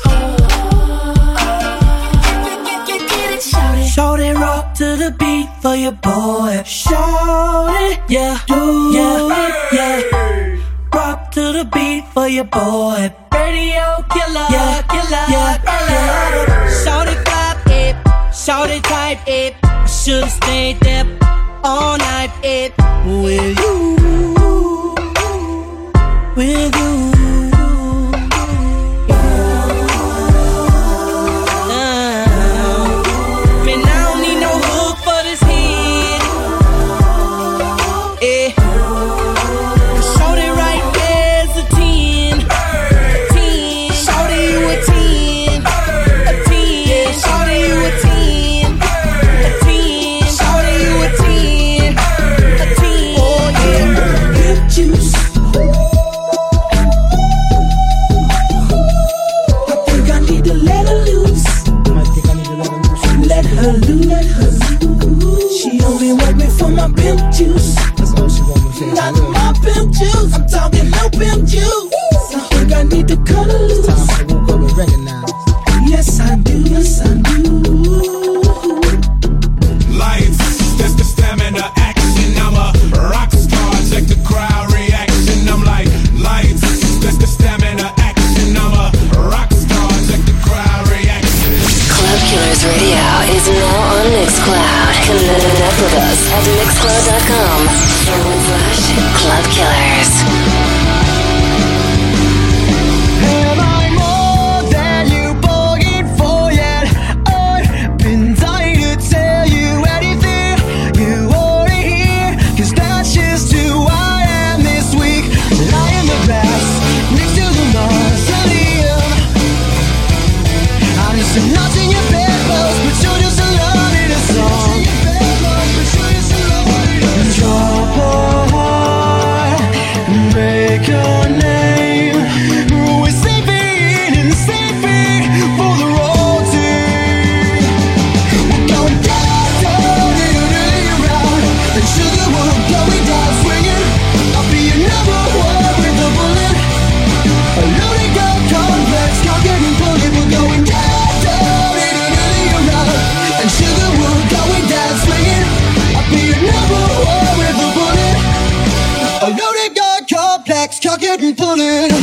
Oh, get, get, get it, shout it. Shout it, rock to the beat for your boy. Shout it, yeah, do yeah, yeah. Rock to the beat for your boy. Radio killer, yeah, killer, yeah, killer. shorty type, it. I should've stayed there all night, it. With you, with you. Pimp juice. That's all she want me to Not my pimp juice. I'm talking no pimp juice. I think I need to cut her loose. It's time I woke up and recognize. Yes, I do. Yes, I do. Lights, that's the stamina action. I'm a rock star. Check the crowd reaction. I'm like lights, that's the stamina action. I'm a rock star. Check the crowd reaction. Club Killers Radio is now on Mixcloud. Connect with us at mixcloud.com forward slash Club Killers. Am I more than you bargained for yet? I've been dying to tell you anything you wanna hear, 'cause that's just who I am this week. Lying the best next to the mausoleum. I'm just a notch in your bedpost, but you're just a love in a song. Drop a heart, make your name. We're saving and saving for the road team. We're going down, down, in a round. And sugar will going down swinging. I'll be your number one with the bullet. A loaded gun complex, can't get me bullet. We're going down, down, in a round. And sugar will going down swinging. I'll be your number one with the bullet. A loaded gun complex, cock it and pull it.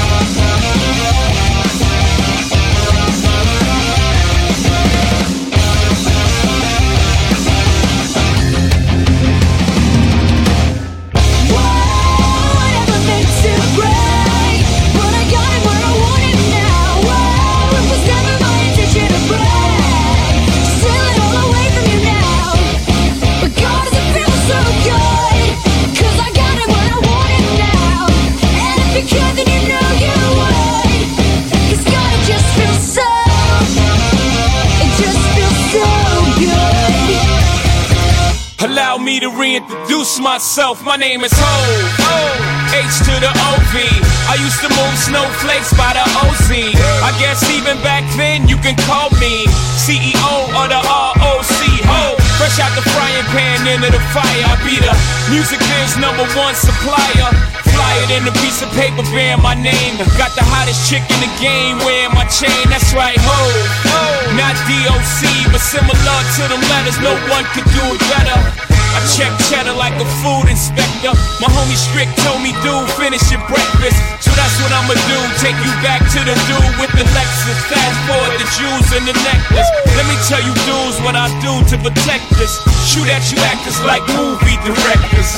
Whatever makes it right, but I got it where I want it now. Whoa, it was never my intention to brag. Steal it all away from you now. But God, does it feel so good? 'Cause I got it where I want it now. And if you could, then you know you would. 'Cause God, it just feels so, it just feels so good. Allow me to reintroduce myself. My name is Ho, H to the O V. I used to move snowflakes by the O Z. I guess even back then you can call me C E O of the R O C. Ho, fresh out the frying pan into the fire. I be the music biz number one supplier. Fly it in a piece of paper bearing my name. Got the hottest chick in the game wearing my chain. That's right, ho, not D O C, but similar to them letters. No one could do it better. I check cheddar like a food inspector. My homie Strick told me, dude, finish your breakfast. So that's what I'ma do, take you back to the dude with the Lexus. Fast forward the jewels and the necklace. Let me tell you dudes what I do to protect this. Shoot at you actors like movie directors.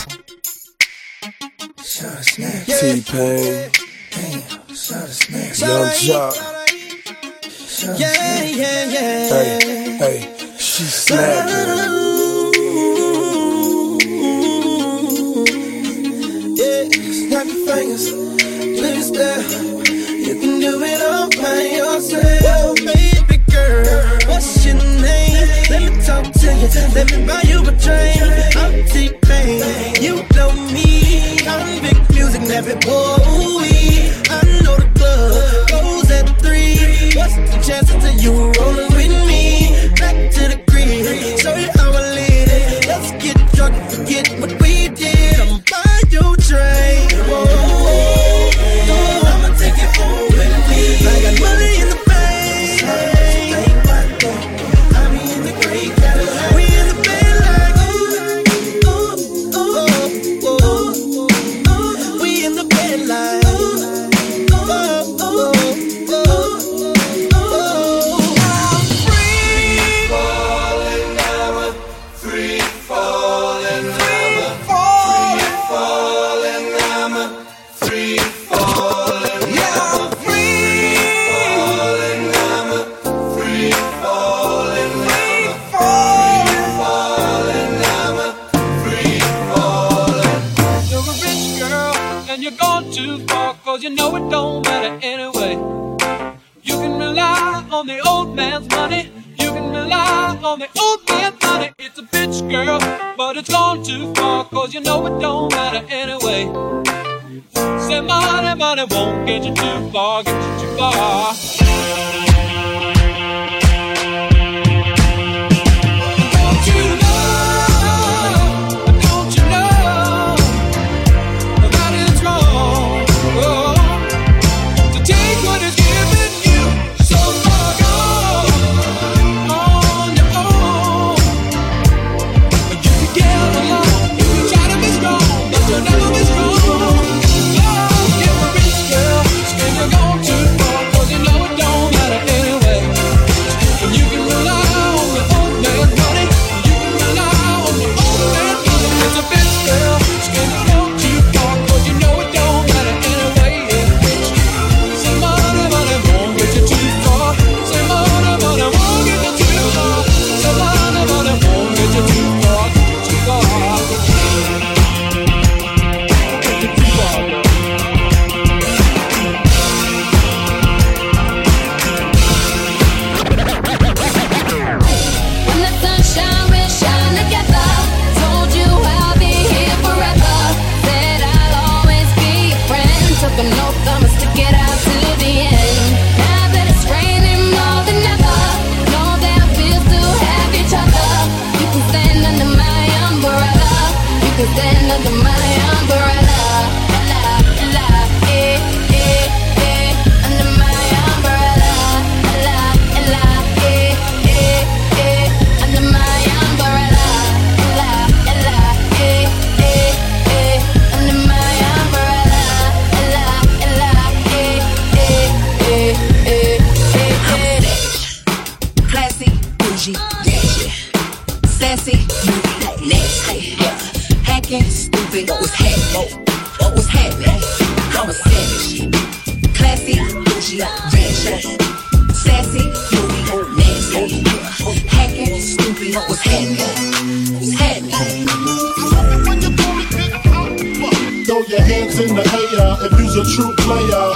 T-Pain, Young Jock. Yeah, yeah, yeah. Hey, hey, she snapping. Yeah, snap your fingers, please there. You can do it all by yourself, baby girl. What's your name? Let me talk to you. Let me buy you a drink. I'm T-Pain. You know me. I'm big music, never boy. I know the club goes at three. What's the chances of you rolling with me? Back to the crib, show you how I live. Let's get drunk and forget what we did. I'm by your train. Whoa, oh, I'ma take it home with me. I got money in the bank. I be in the great Cadillac. We in the bed like ooh, ooh, ooh, ooh, ooh. We in the bed like ooh, ooh, ooh, ooh, ooh. you know it don't matter anyway. You can rely on the old man's money. You can rely on the old man's money. It's a bitch, girl, but it's gone too far, cause you know it don't matter anyway. Say money, money won't get you too far, get you too far. Don't you know, don't you know that it's wrong, oh, to take what is given you so far gone on your own. You can get along, you can try to be strong, but you'll never be strong. Stand under my umbrella, la, la, eh, eh, eh. Under my umbrella, la, la, eh, eh, eh. Under my umbrella, la, la, eh, eh, eh. Under my umbrella, la, la, eh, eh, eh, eh, eh. Classy, bougie, yeah, sassy, nasty. Stupid, what's happening? What's happening? I'm a savage. Classy, bougie, ratchet. Sassy, moody, nasty. Hacking, stupid, what's happening? What's happening? Throw your hands in the air if you's a true player.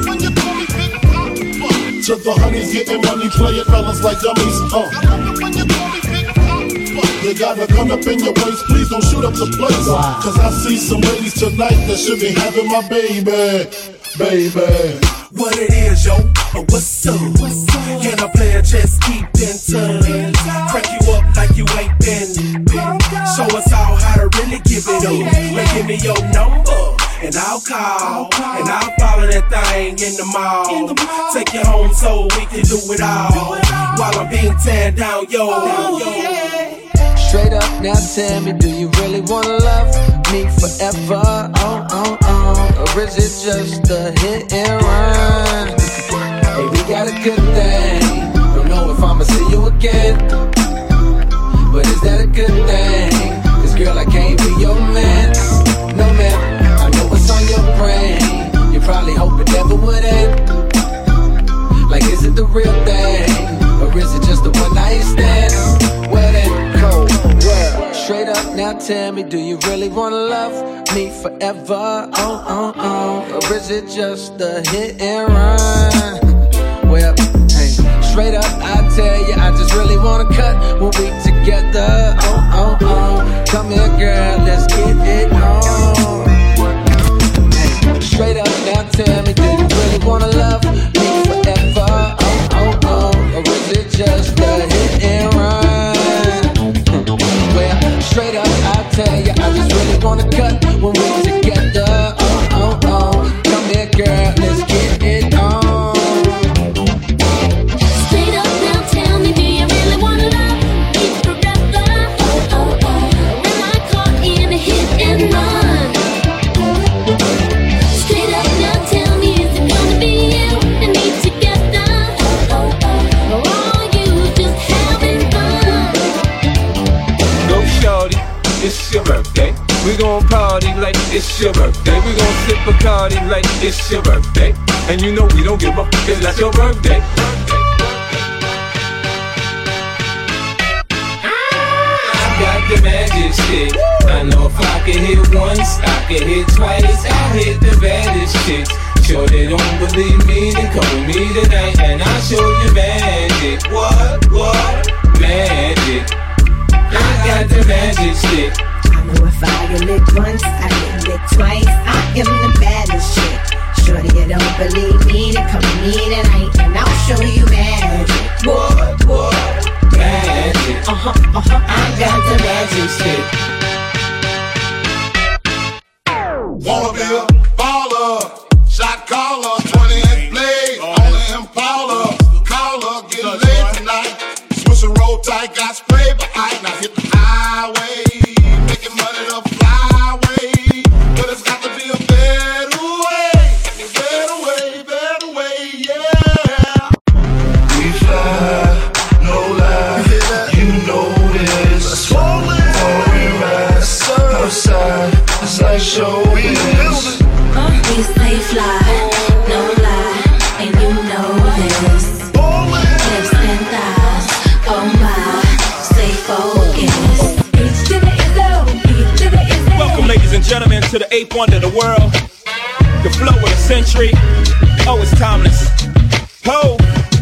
To the honeys getting money, play it fellas like dummies. Uh. You gotta come up in your waist, please don't shoot up the place. Wow. Cause I see some ladies tonight that should be having my baby, baby. What it is, yo, or what's up? What's up? Can I play a chess, keep in touch? Crank you up like you ain't been, been. Show us all how to really give it up. Now give me your number, and I'll call, and I'll follow that thing in the mall. Take you home so we can do it all, while I'm being teared down, yo, yo. Straight up, now tell me, do you really wanna love me forever? Oh, oh, oh. Or is it just a hit and run? Hey, we got a good thing. Don't know if I'ma see you again, but is that a good thing? Cause girl, I can't be your man. No man, I know what's on your brain. You probably hope it never would end. Like, is it the real thing? Or is it just a one night stand? Well then, cold world. Straight up, now tell me, do you really wanna love me forever? Oh, oh, oh. Or is it just a hit and run? Well, hey, straight up, I tell you, I just really wanna cut when we together. Oh, oh, oh. Come here, girl, let's get it on. Hey, straight up, now tell me, do you really wanna love me forever? Oh, oh, oh. Or is it just a hit and run? Well, straight up, I tell you, I just really wanna cut when we together. Oh, oh, oh. Come here, girl, let's get it on. Straight up now, tell me, do you really wanna love me forever? Oh, oh, oh. Am I caught in a hit and run? Straight up now, tell me, is it gonna be you and me together? Oh, oh, oh. Or are you just having fun? Go shorty, it's your birthday. We gon' party like it's your birthday. We gon' sip Bacardi like it's your birthday. And you know we don't give up, it's not your birthday. I got the magic shit. I know if I can hit once, I can hit twice. I hit the baddest shit. Sure they don't believe me, then come with me tonight and I'll show you magic. What, what? Magic. I got the magic stick. I know if I get licked once, I get licked twice. I am the baddest chick. Shorty, you don't believe me, then come with me tonight and I'll show you magic. What, what? Magic. Uh-huh, uh-huh. I got the magic stick. Wanna be a baller, shot caller, twenty inch blade, on the Impala, caller, get laid tonight. Switch and roll tight, got spray behind, now hit the highway, making money the flyway, but it's got to be a better way, better way, better way, yeah. We fly, no lie, you know this. All we ride outside, it's like showbiz. We stay fly, no lie, and you know this. Lips and thighs, oh my, stay focused. Each to the Izzo, each to the Izzo. Welcome, ladies and gentlemen, to the eighth wonder of the world, the flow of the century. Oh, it's timeless. Ho!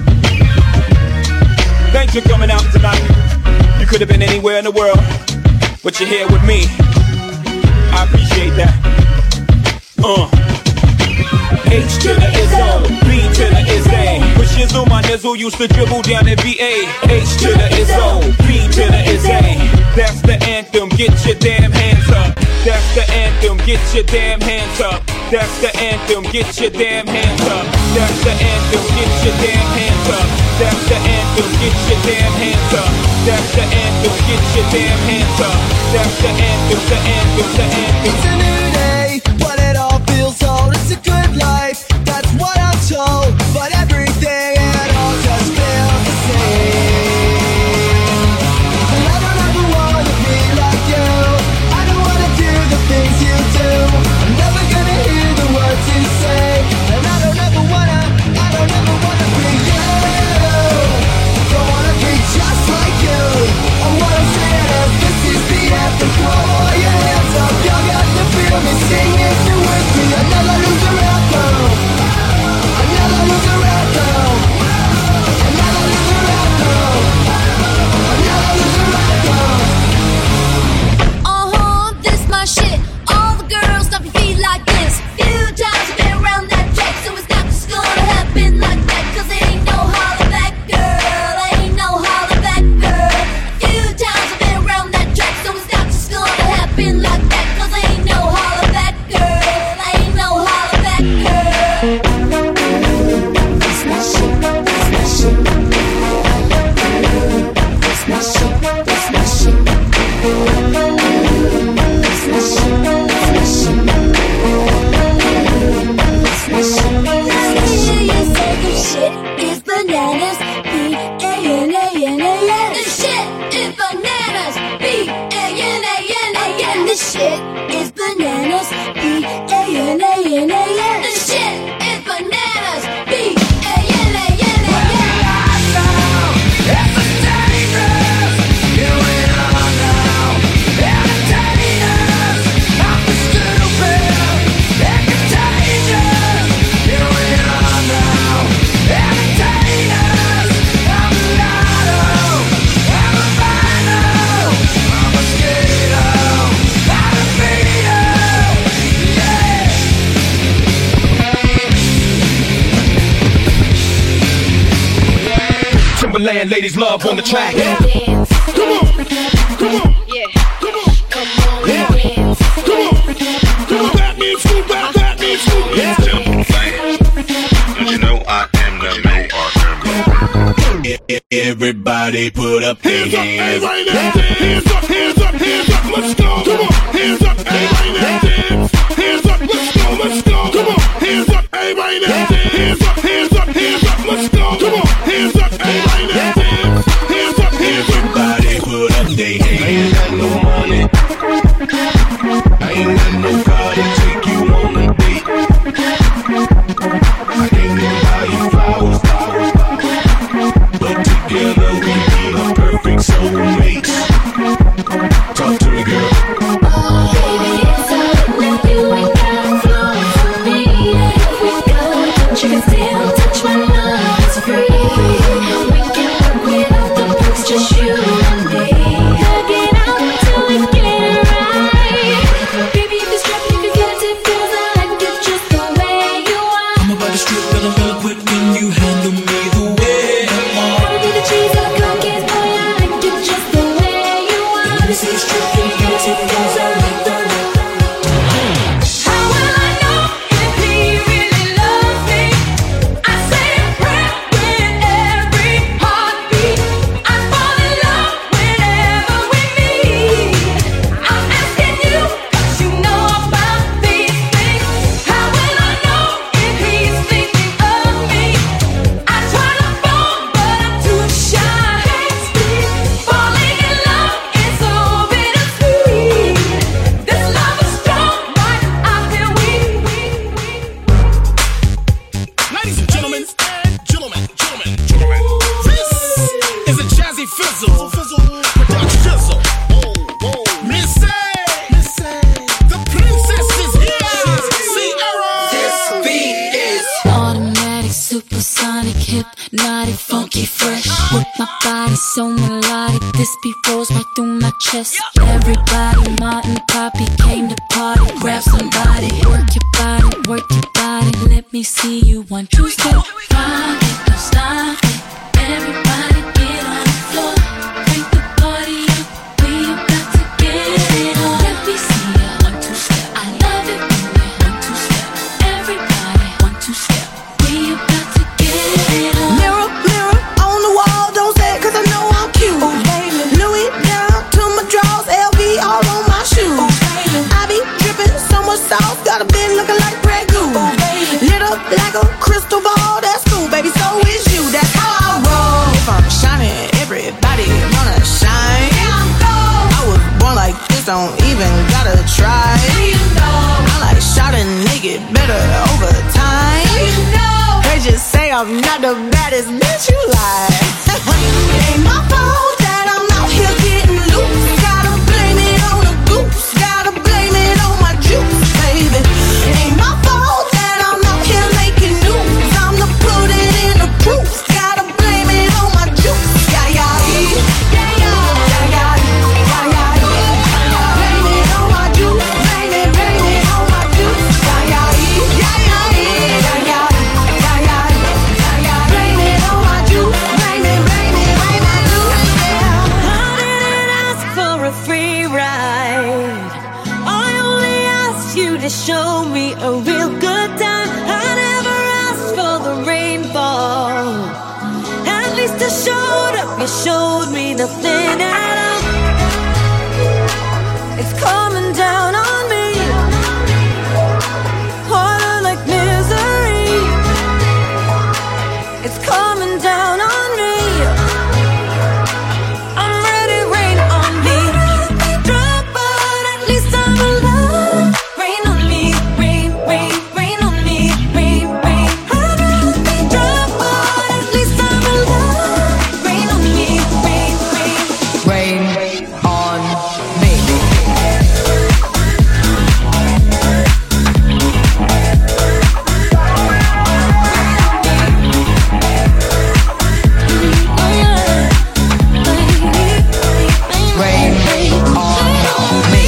Thanks for coming out tonight. You could have been anywhere in the world, but you're here with me. I appreciate that. Uh. H to the Izzo, B to the Izzy. With Shizzle, my nizzle used to dribble down in V A. H to the Izzo, B to the Izzy. That's the anthem, get your damn hands up. That's the anthem, get your damn hands up. That's the anthem, get your damn hands up. That's the anthem, get your damn hands up. That's the anthem, get your damn hands up. That's the anthem, get your damn hands up. That's the anthem, the anthem, the anthem. It's a new day, but it all feels old. It's a good life, that's what I'm told. But everything and all just feels the same. And I don't ever wanna be like you. I don't wanna do the things you do. I'm never gonna hear the words you say. And I don't ever wanna, I don't ever wanna be you. Don't wanna be just like you. And what I'm saying is this is the anthem. Throw all your hands up, y'all got to feel me. Sing it through with me. I never lose a anthem. I never lose a anthem. I never lose a anthem. I never lose a anthem. Uh-huh, this my shit. All the girls stop your feet like this. Few times I've been around that track, so it's not just gonna happen like that. Cause it ain't no holler back, girl. Ain't no holler back, girl. Few times I've been around that track, so it's not just gonna happen like that. Cause ain't no holler back, girl. Ain't no holler back, girl. This my shit, this my shit. This my shit, this my shit. This my shit, this my shit. This my shit, this my shit. You say the shit is bananas. B A N A N A N. The shit is bananas. B A N A N A N. The shit is bananas. B A N A N A N. The shit is bananas. B A N A N A N. Timberland ladies love on the track. Come on, come on, Yeah. come on, Come on, yeah, dance. come on, come on. That means scoop, that, that means scoop, yeah. Simple thing. Don't you know I am the man? Everybody put up their Hands up, hey, hands. right now, hands up, hands up, hands up, let's go. Come on, hands up, hey, right now, dance. Hands up, let's go, let's go. Come on, hands up, hey, right now, dance. Hands up, hands up, hands up, let's go. Come on, hands up, hey, right now, dance. Hands up, hands up. Everybody put up their hands. I ain't got no money. I ain't got no car to take you on a date. I can't even buy you flowers, flowers, flowers. But together we be a perfect soulmate. Talk to me, girl. Baby, it's all that you ain't got flowers for me. If we got With my body so melodic, this beat rolls right through my chest. Everybody, Martin, Poppy came to party. Grab somebody, work your body, work your body. Let me see you one, two, step. Rock it, don't stop it. Everybody get on the floor. Break the party up, we about to get it on. Let me see ya, one, two, step. I love it when you one, two, step. Everybody, one, two, step. We about to get it on. Mirror, mirror on the wall, don't say it 'cause I know I'm cute. Oh, baby. Louis down to my drawers, L V all on my shoes. Oh, baby. I be dripping so much sauce, got a bin looking like Grey Goose. Oh, baby. Lit up like a crystal ball, that's cool, baby. So is you, that's how I roll. If I'm shining, everybody wanna shine. Yeah, I'm gold. I was born like this, don't even gotta try. Yeah, you know. I like shot and naked, better over time. Yeah, you know. They just say I'm not the baddest bitch you like. It ain't my fault that I'm out here getting loose. Gotta blame it on the goose. Gotta blame it on my juice, baby. It ain't my fault that I'm out here making news. I'm the put it in the proof. Gotta blame it on my juice. Yeah, yeah, yeah, yeah, yeah, yeah, yeah, yeah, yeah. Blame it on my juice. Blame it, blame it on my juice. Yeah, yeah, yeah, yeah, yeah, yeah, yeah, yeah, yeah. Blame it on my juice. Blame it, blame it, blame my juice. Yeah. I didn't ask for a free ride. I only asked you to show me a real good time. I never asked for the rainfall. At least I showed up. You showed me nothing at all. It's coming down on me, harder like misery. It's coming down on me. I'm ready, rain on me. Drop, but at least I'm alive. Rain on me, rain, rain, rain on me, rain, rain. I'd rather be drop, but at least I'm alive. Rain on me, rain, rain. Rain on me. Rain on me.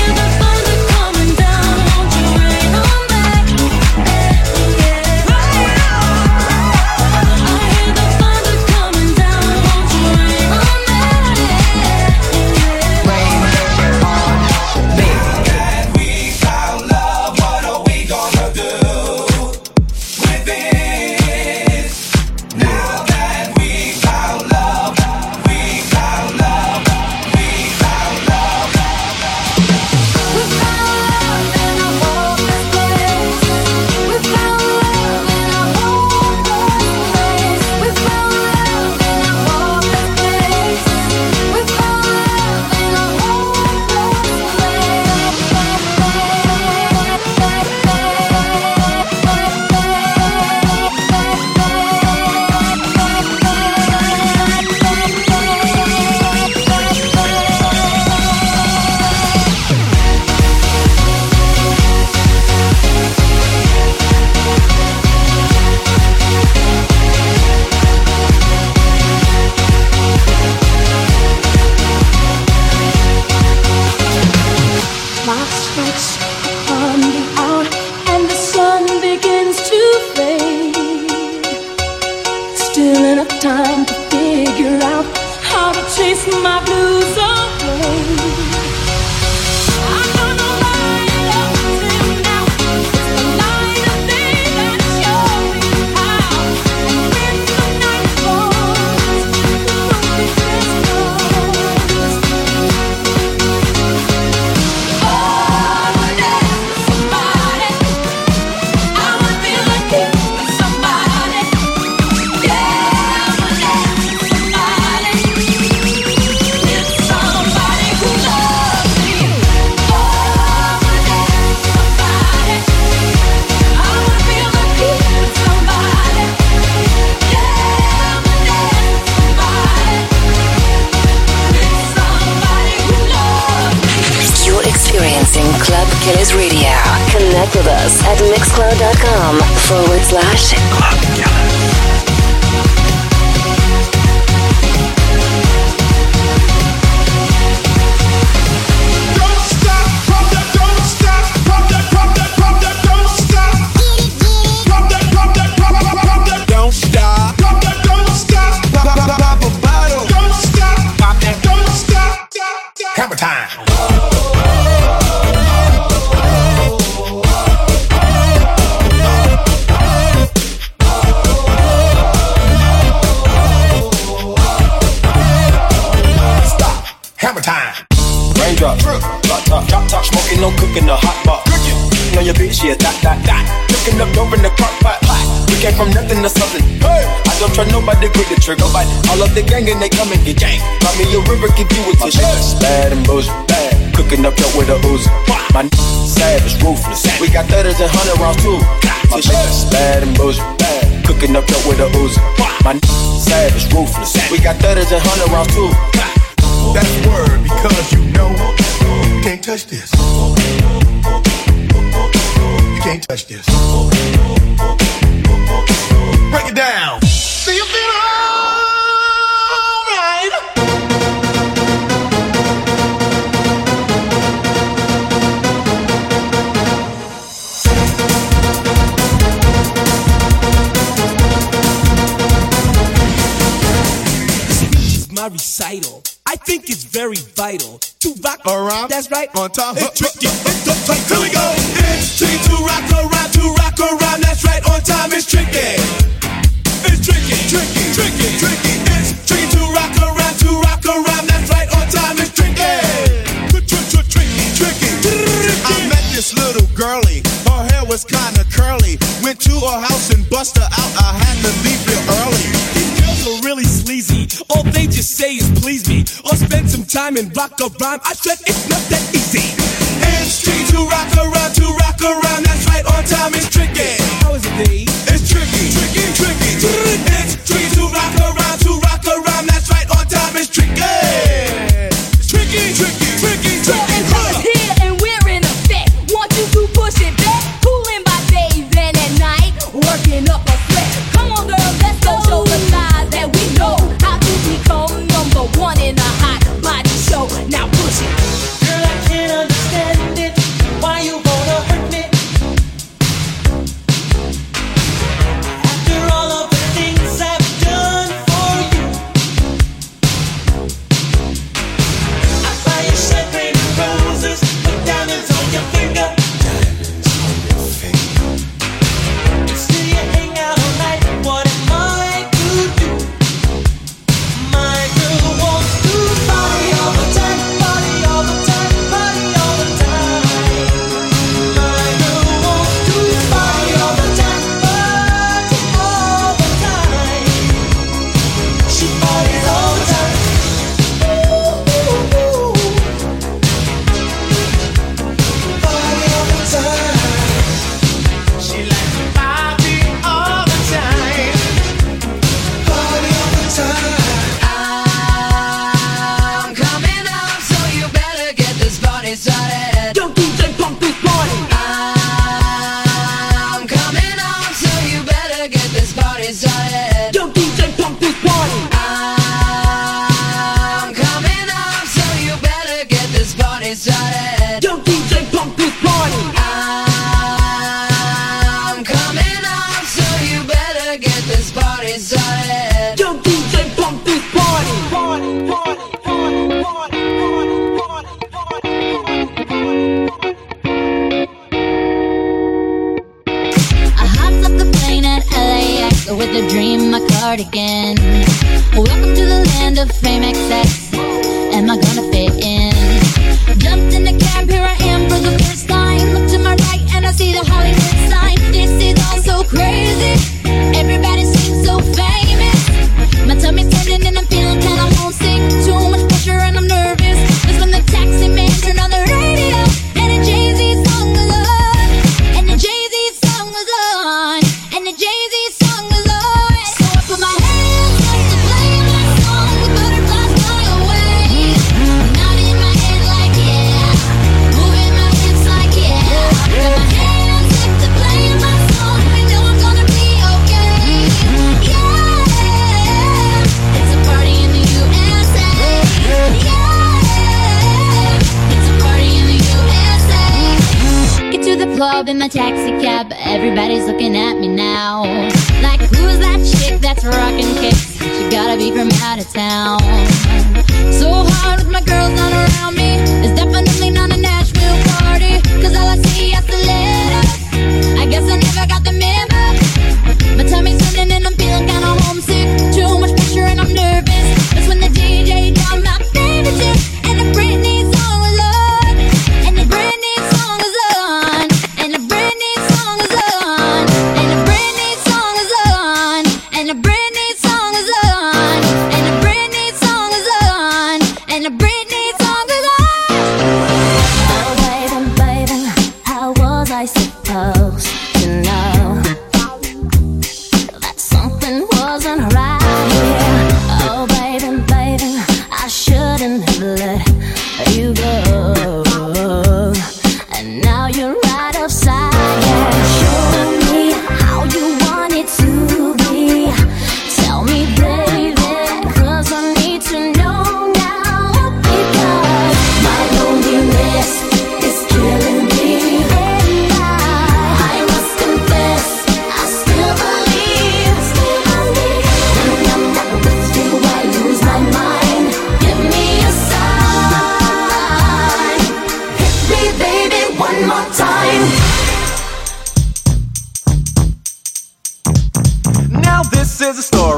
My stripes on the out and the sun begins to fade. Still enough time to figure out how to chase my blues away. I'm gonna ride up till now. It's the light of day that shows me how. And when the night falls, the loneliness comes. Club Killers Radio. Connect with us at mixcloud.com forward slash Club Killers. Hammer time. Raindrop, drop top, drop top, smoking, no cooking, the hot pot. Cooking on your bitch, yeah, dot, dot, dot. Cooking up dope in the crock pot. We came from nothing to something. Hey, I don't trust nobody, grip the trigger. Nobody, all of the gang and they come and get gang. Find me a river, give you a tissue. Bad and bullshit, bad. Cooking up dope with a Uzi. My savage, ruthless. We got thudders and hundred rounds too. My bitch bad and bullshit, bad. Cooking up dope with a Uzi. My savage, ruthless. We got thudders and hundred rounds too. That's word because you know you can't touch this. You can't touch this. Break it down. See you feel alright. Speech is my recital. I think it's very vital to rock around. That's right. On time. It's tricky. It's the tight. Here we go. It's tricky to rock around. To rock around. That's right. On time. It's tricky. It's tricky. Tricky. Tricky. Tricky. It's tricky to rock around. To rock around. That's right. On time. It's tricky. Tricky. Tricky. I met this little girlie. Her hair was kinda curly. Went to her house and bust her out. I had to leave real early. Are really sleazy. All they just say is please me, or spend some time and rock a rhyme. I said it's not that easy. It's tricky to rock around, to rock around. That's right, on time is tricky. How is it, D? It's tricky, tricky, tricky. It's tricky to rock around, to rock around. That's right, on time is tricky. It's tricky, tricky, tricky, tricky. Well, it's here and we're in effect. Want you to push it back, cooling by day, then at night, working up a sweat. Come on, girl, let's go show the lies that we know how to become number one in a hot body show. Now push it. Girl, I can't understand it. Why you wanna hurt me? After all of the things I've done for you, I buy you champagne and roses, put diamonds on your finger. Still you hang out all night. What am I to do? My girl wants to party all the time, party all the time, party all the time. My girl wants to party all the time, party all the time. She parties all the time. Ooh, ooh, ooh. Party all the time. She likes to party all the time. Party all the time. I'm coming up, so you better get this party started. Don't D J pump this party. I'm coming up, so you better get this party started. Don't D J pump this party. I'm coming up, so you better get this party started. Don't D J pump this party. I'm coming up, so you better get this party started. Don't D J pump this party. Party, party, party, party, party, party, I hopped off the plane at L A X with a dream, my cardigan. Welcome to the land of fame X X. Am I gonna fit in? Jumped in the cab, here I am for the first time. Look to my right and I see the Hollywood sign. This is all so crazy. Everybody seems so famous. My tummy's turning and I'm feeling kinda homesick. Too much pressure and I'm nervous. That's when the taxi man turned on the radio and the Jay-Z song was on. And the Jay-Z song was on. And the Jay-Z song was on. So I put my hands up to play my song. The butterflies fly away. Nodding my head like yeah. Moving my hips like yeah. I put my hands up to play my song. I know I'm gonna be okay. Yeah. It's a party in the U S A. Yeah. It's a party in the U S A. Get to the club in my taxi cab. Everybody's looking at me now. Like, who's that chick that's rocking kicks? She gotta be from out of town. So hard with my girls not around me. It's definitely not a Nashville party. Cause all I see is the letters. I guess I never got the memo. My tummy's turning and I'm feeling kinda homesick. Too much pressure and I'm nervous. That's when the D J got my favorite tip. And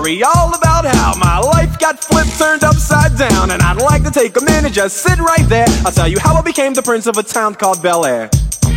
story all about how my life got flipped, turned upside down. And I'd like to take a minute, just sit right there. I'll tell you how I became the prince of a town called Bel Air.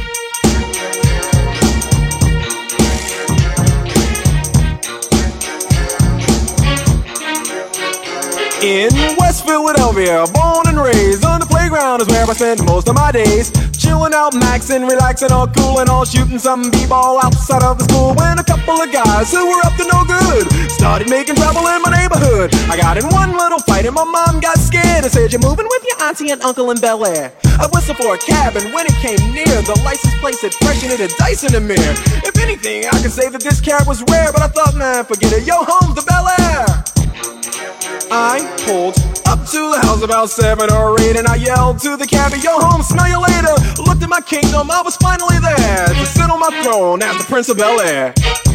In West Philadelphia, born and raised, on the playground is where I spent most of my days. Chilling out, maxing, relaxing, all cool and all, shooting some b-ball outside of the school. When a couple of guys who were up to no good started making trouble in my neighborhood. I got in one little fight and my mom got scared and said, "You're moving with your auntie and uncle in Bel Air." I whistled for a cab, and when it came near, the license plate said fresh and it had dice in the mirror. If anything, I could say that this cab was rare, but I thought, man, forget it, yo, home's the Bel Air. I pulled up to the house about seven or eight, and I yelled to the cabbie, "Yo, home, smell you later." Looked at my kingdom, I was finally there to sit on my throne as the Prince of Bel Air.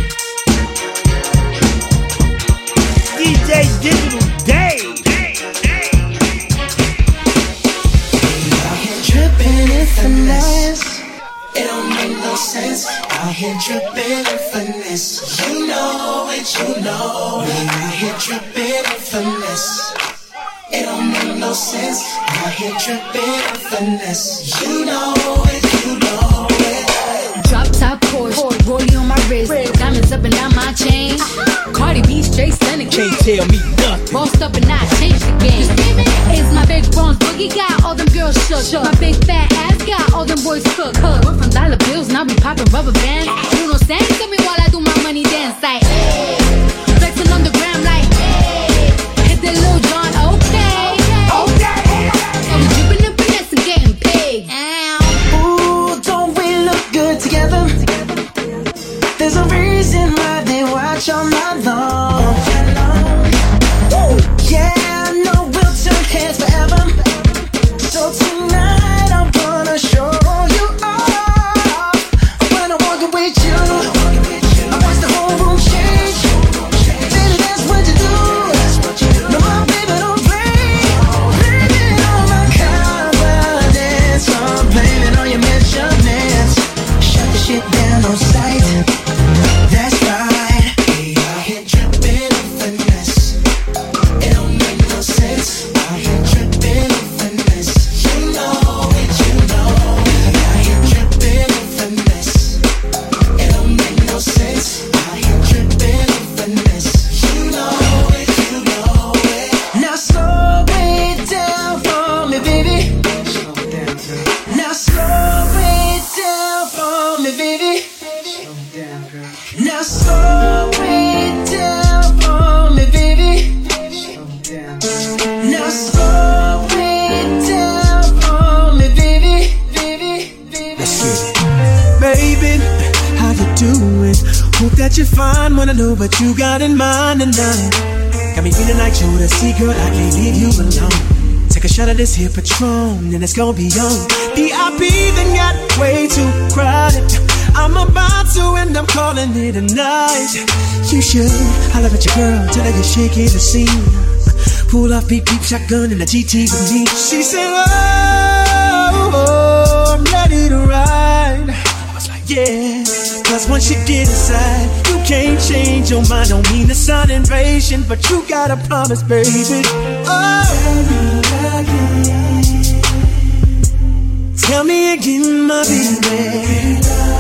D J Digital Dave. Out here dripping in finesse. It don't make no sense. Out here dripping in finesse. You know it, you know it. Out here dripping in finesse. It don't make no sense. Out here dripping in finesse. You know it, you know it. Drop top Porsche, rollie on my wrist, diamonds up and down my chain. Cardi B straight stunning, can't tell me nothing. Bossed up and I changed the game. It's my big bronze boogie got all them girls shook. My big fat ass got all them boys cooked. Went from dollar bills, now we popping rubber bands. Bruno sang to me while I do my money dance like hey. Flexing on the gram like hey. Hit the Lil Jon, okay, okay. I'm dripping and finesse and getting paid. Ooh, don't we look good together? There's a reason why they watch all night long. Ooh, yeah, no, we'll turn heads forever. So tonight I'm gonna show you off. When I walk with you, I watch the whole room change. Baby, that's what you do. No, my baby, don't play. Blaming on my confidence. I'm blaming on your measurements. Shut the shit down on sight. That's right. We out here dripping in finesse. It don't make no sense. Out here dripping in finesse. You know it, you know it. Out here dripping in finesse. It don't make no sense. Out here dripping in finesse. You know it, you know it. Now slow it down for me, baby. Now slow it down for me, baby. Now slow it down for me, baby. Now slow it down for me, baby, baby, baby. Let's get it. Baby, how you doing? Hope that you're fine. Wanna know what you got in mind tonight. Got me feeling like you're the secret, I can't leave you alone. Take a shot of this here Patron, and it's gonna be on. V I P then got way too crowded. I'm about to end up calling it a night. You should holler at your girl till I get shaky the scene. Pull off beep beep shotgun in the G T with me. She said, oh, oh, I'm ready to ride. I was like, yeah. Cause once you get inside, you can't change your mind. Don't mean to sound impatient, but you gotta promise, baby. Oh, tell me again, my baby.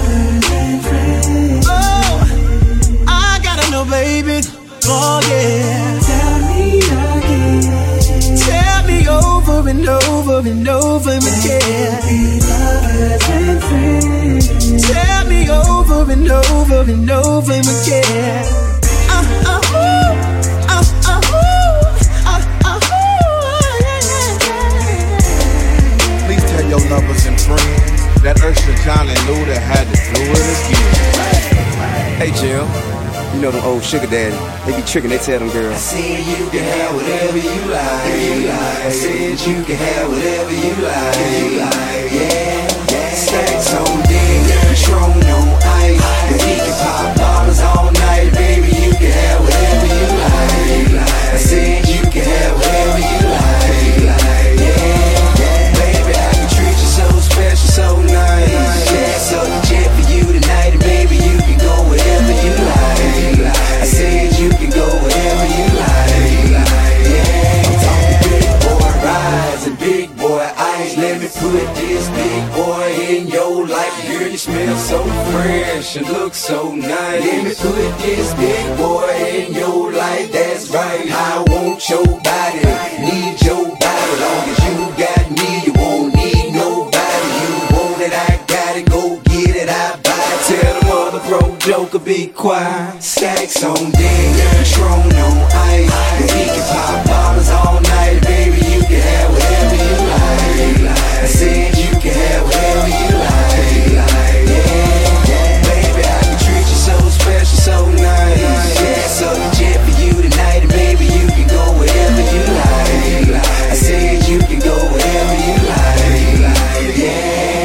Oh, I gotta know, baby. Oh, yeah. Tell me again. Tell me over and over and over again. Be lovers and friends. Tell me over and over and over again. Uh, uh, ooh. Uh, uh, ooh. Uh, uh, ooh. Yeah, yeah, yeah. Please tell your lovers and friends that Usher, John, and Luda had to do it again. Hey, Jim. You know them old sugar daddy. They be tricking, they tell them girls. I said you can have whatever you like. You like. I said you can have whatever you like. You like. Yeah, yeah. Stacks on deck, Patron on ice. Cause he can pop bottles all night, baby. You can have whatever you like. You like. I said you can have whatever you like. You like. Yeah, yeah. Baby, I can treat you so special, so nice. Yeah, so jet for you tonight, and baby, you can go wherever you like. I said you can go wherever fresh and look so nice. Let me put this big boy in your life, that's right. I want your body, need your body. Long as you got me, you won't need nobody. You want it, I got it, go get it, I buy it. Tell the mother bro joker be quiet. Stacks on deck, Patron on ice. And we can pop bottles all night, baby. You can have whatever you like. I said you can have whatever you like. Yeah, yeah, baby, I can treat you so special, so nice. Yeah, so jet for you tonight, and baby, you can go wherever you like. I said you can go wherever you like. Yeah.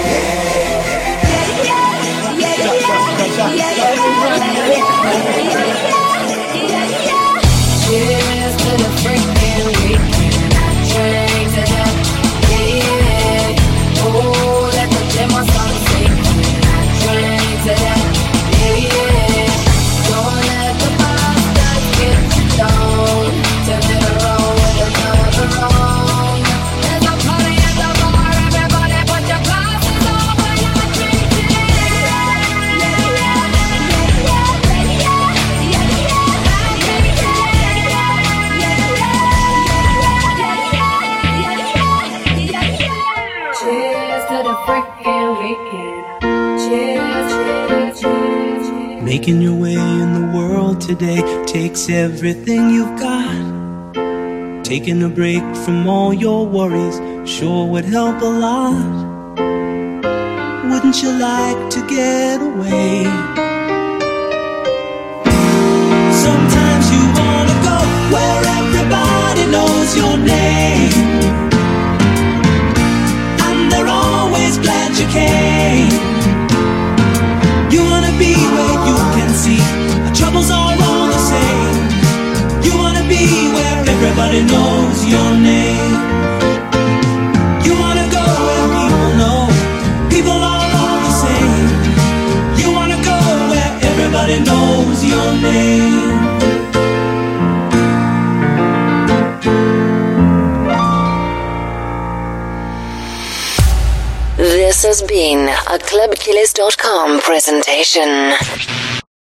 Cheers to the freaking weekend. Drink to the yeah. Oh, let the demo song sing. Drink to the yeah. Don't let the bastards get you down. Turn it around with another round. There's a party at the bar. Everybody put your glasses on when you're drinking. Cheers to the freaking weekend. Cheers, cheers, cheers, cheers. Making your way in the world today takes everything you've got. Taking a break from all your worries sure would help a lot. Wouldn't you like to get away? Sometimes you wanna go where everybody knows your name, and they're always glad you came. You wanna be where you can see our troubles are all the same. You wanna be where everybody knows your name. You wanna go where people know people are all the same. You wanna go where everybody knows your name. This has been a club killers dot com presentation.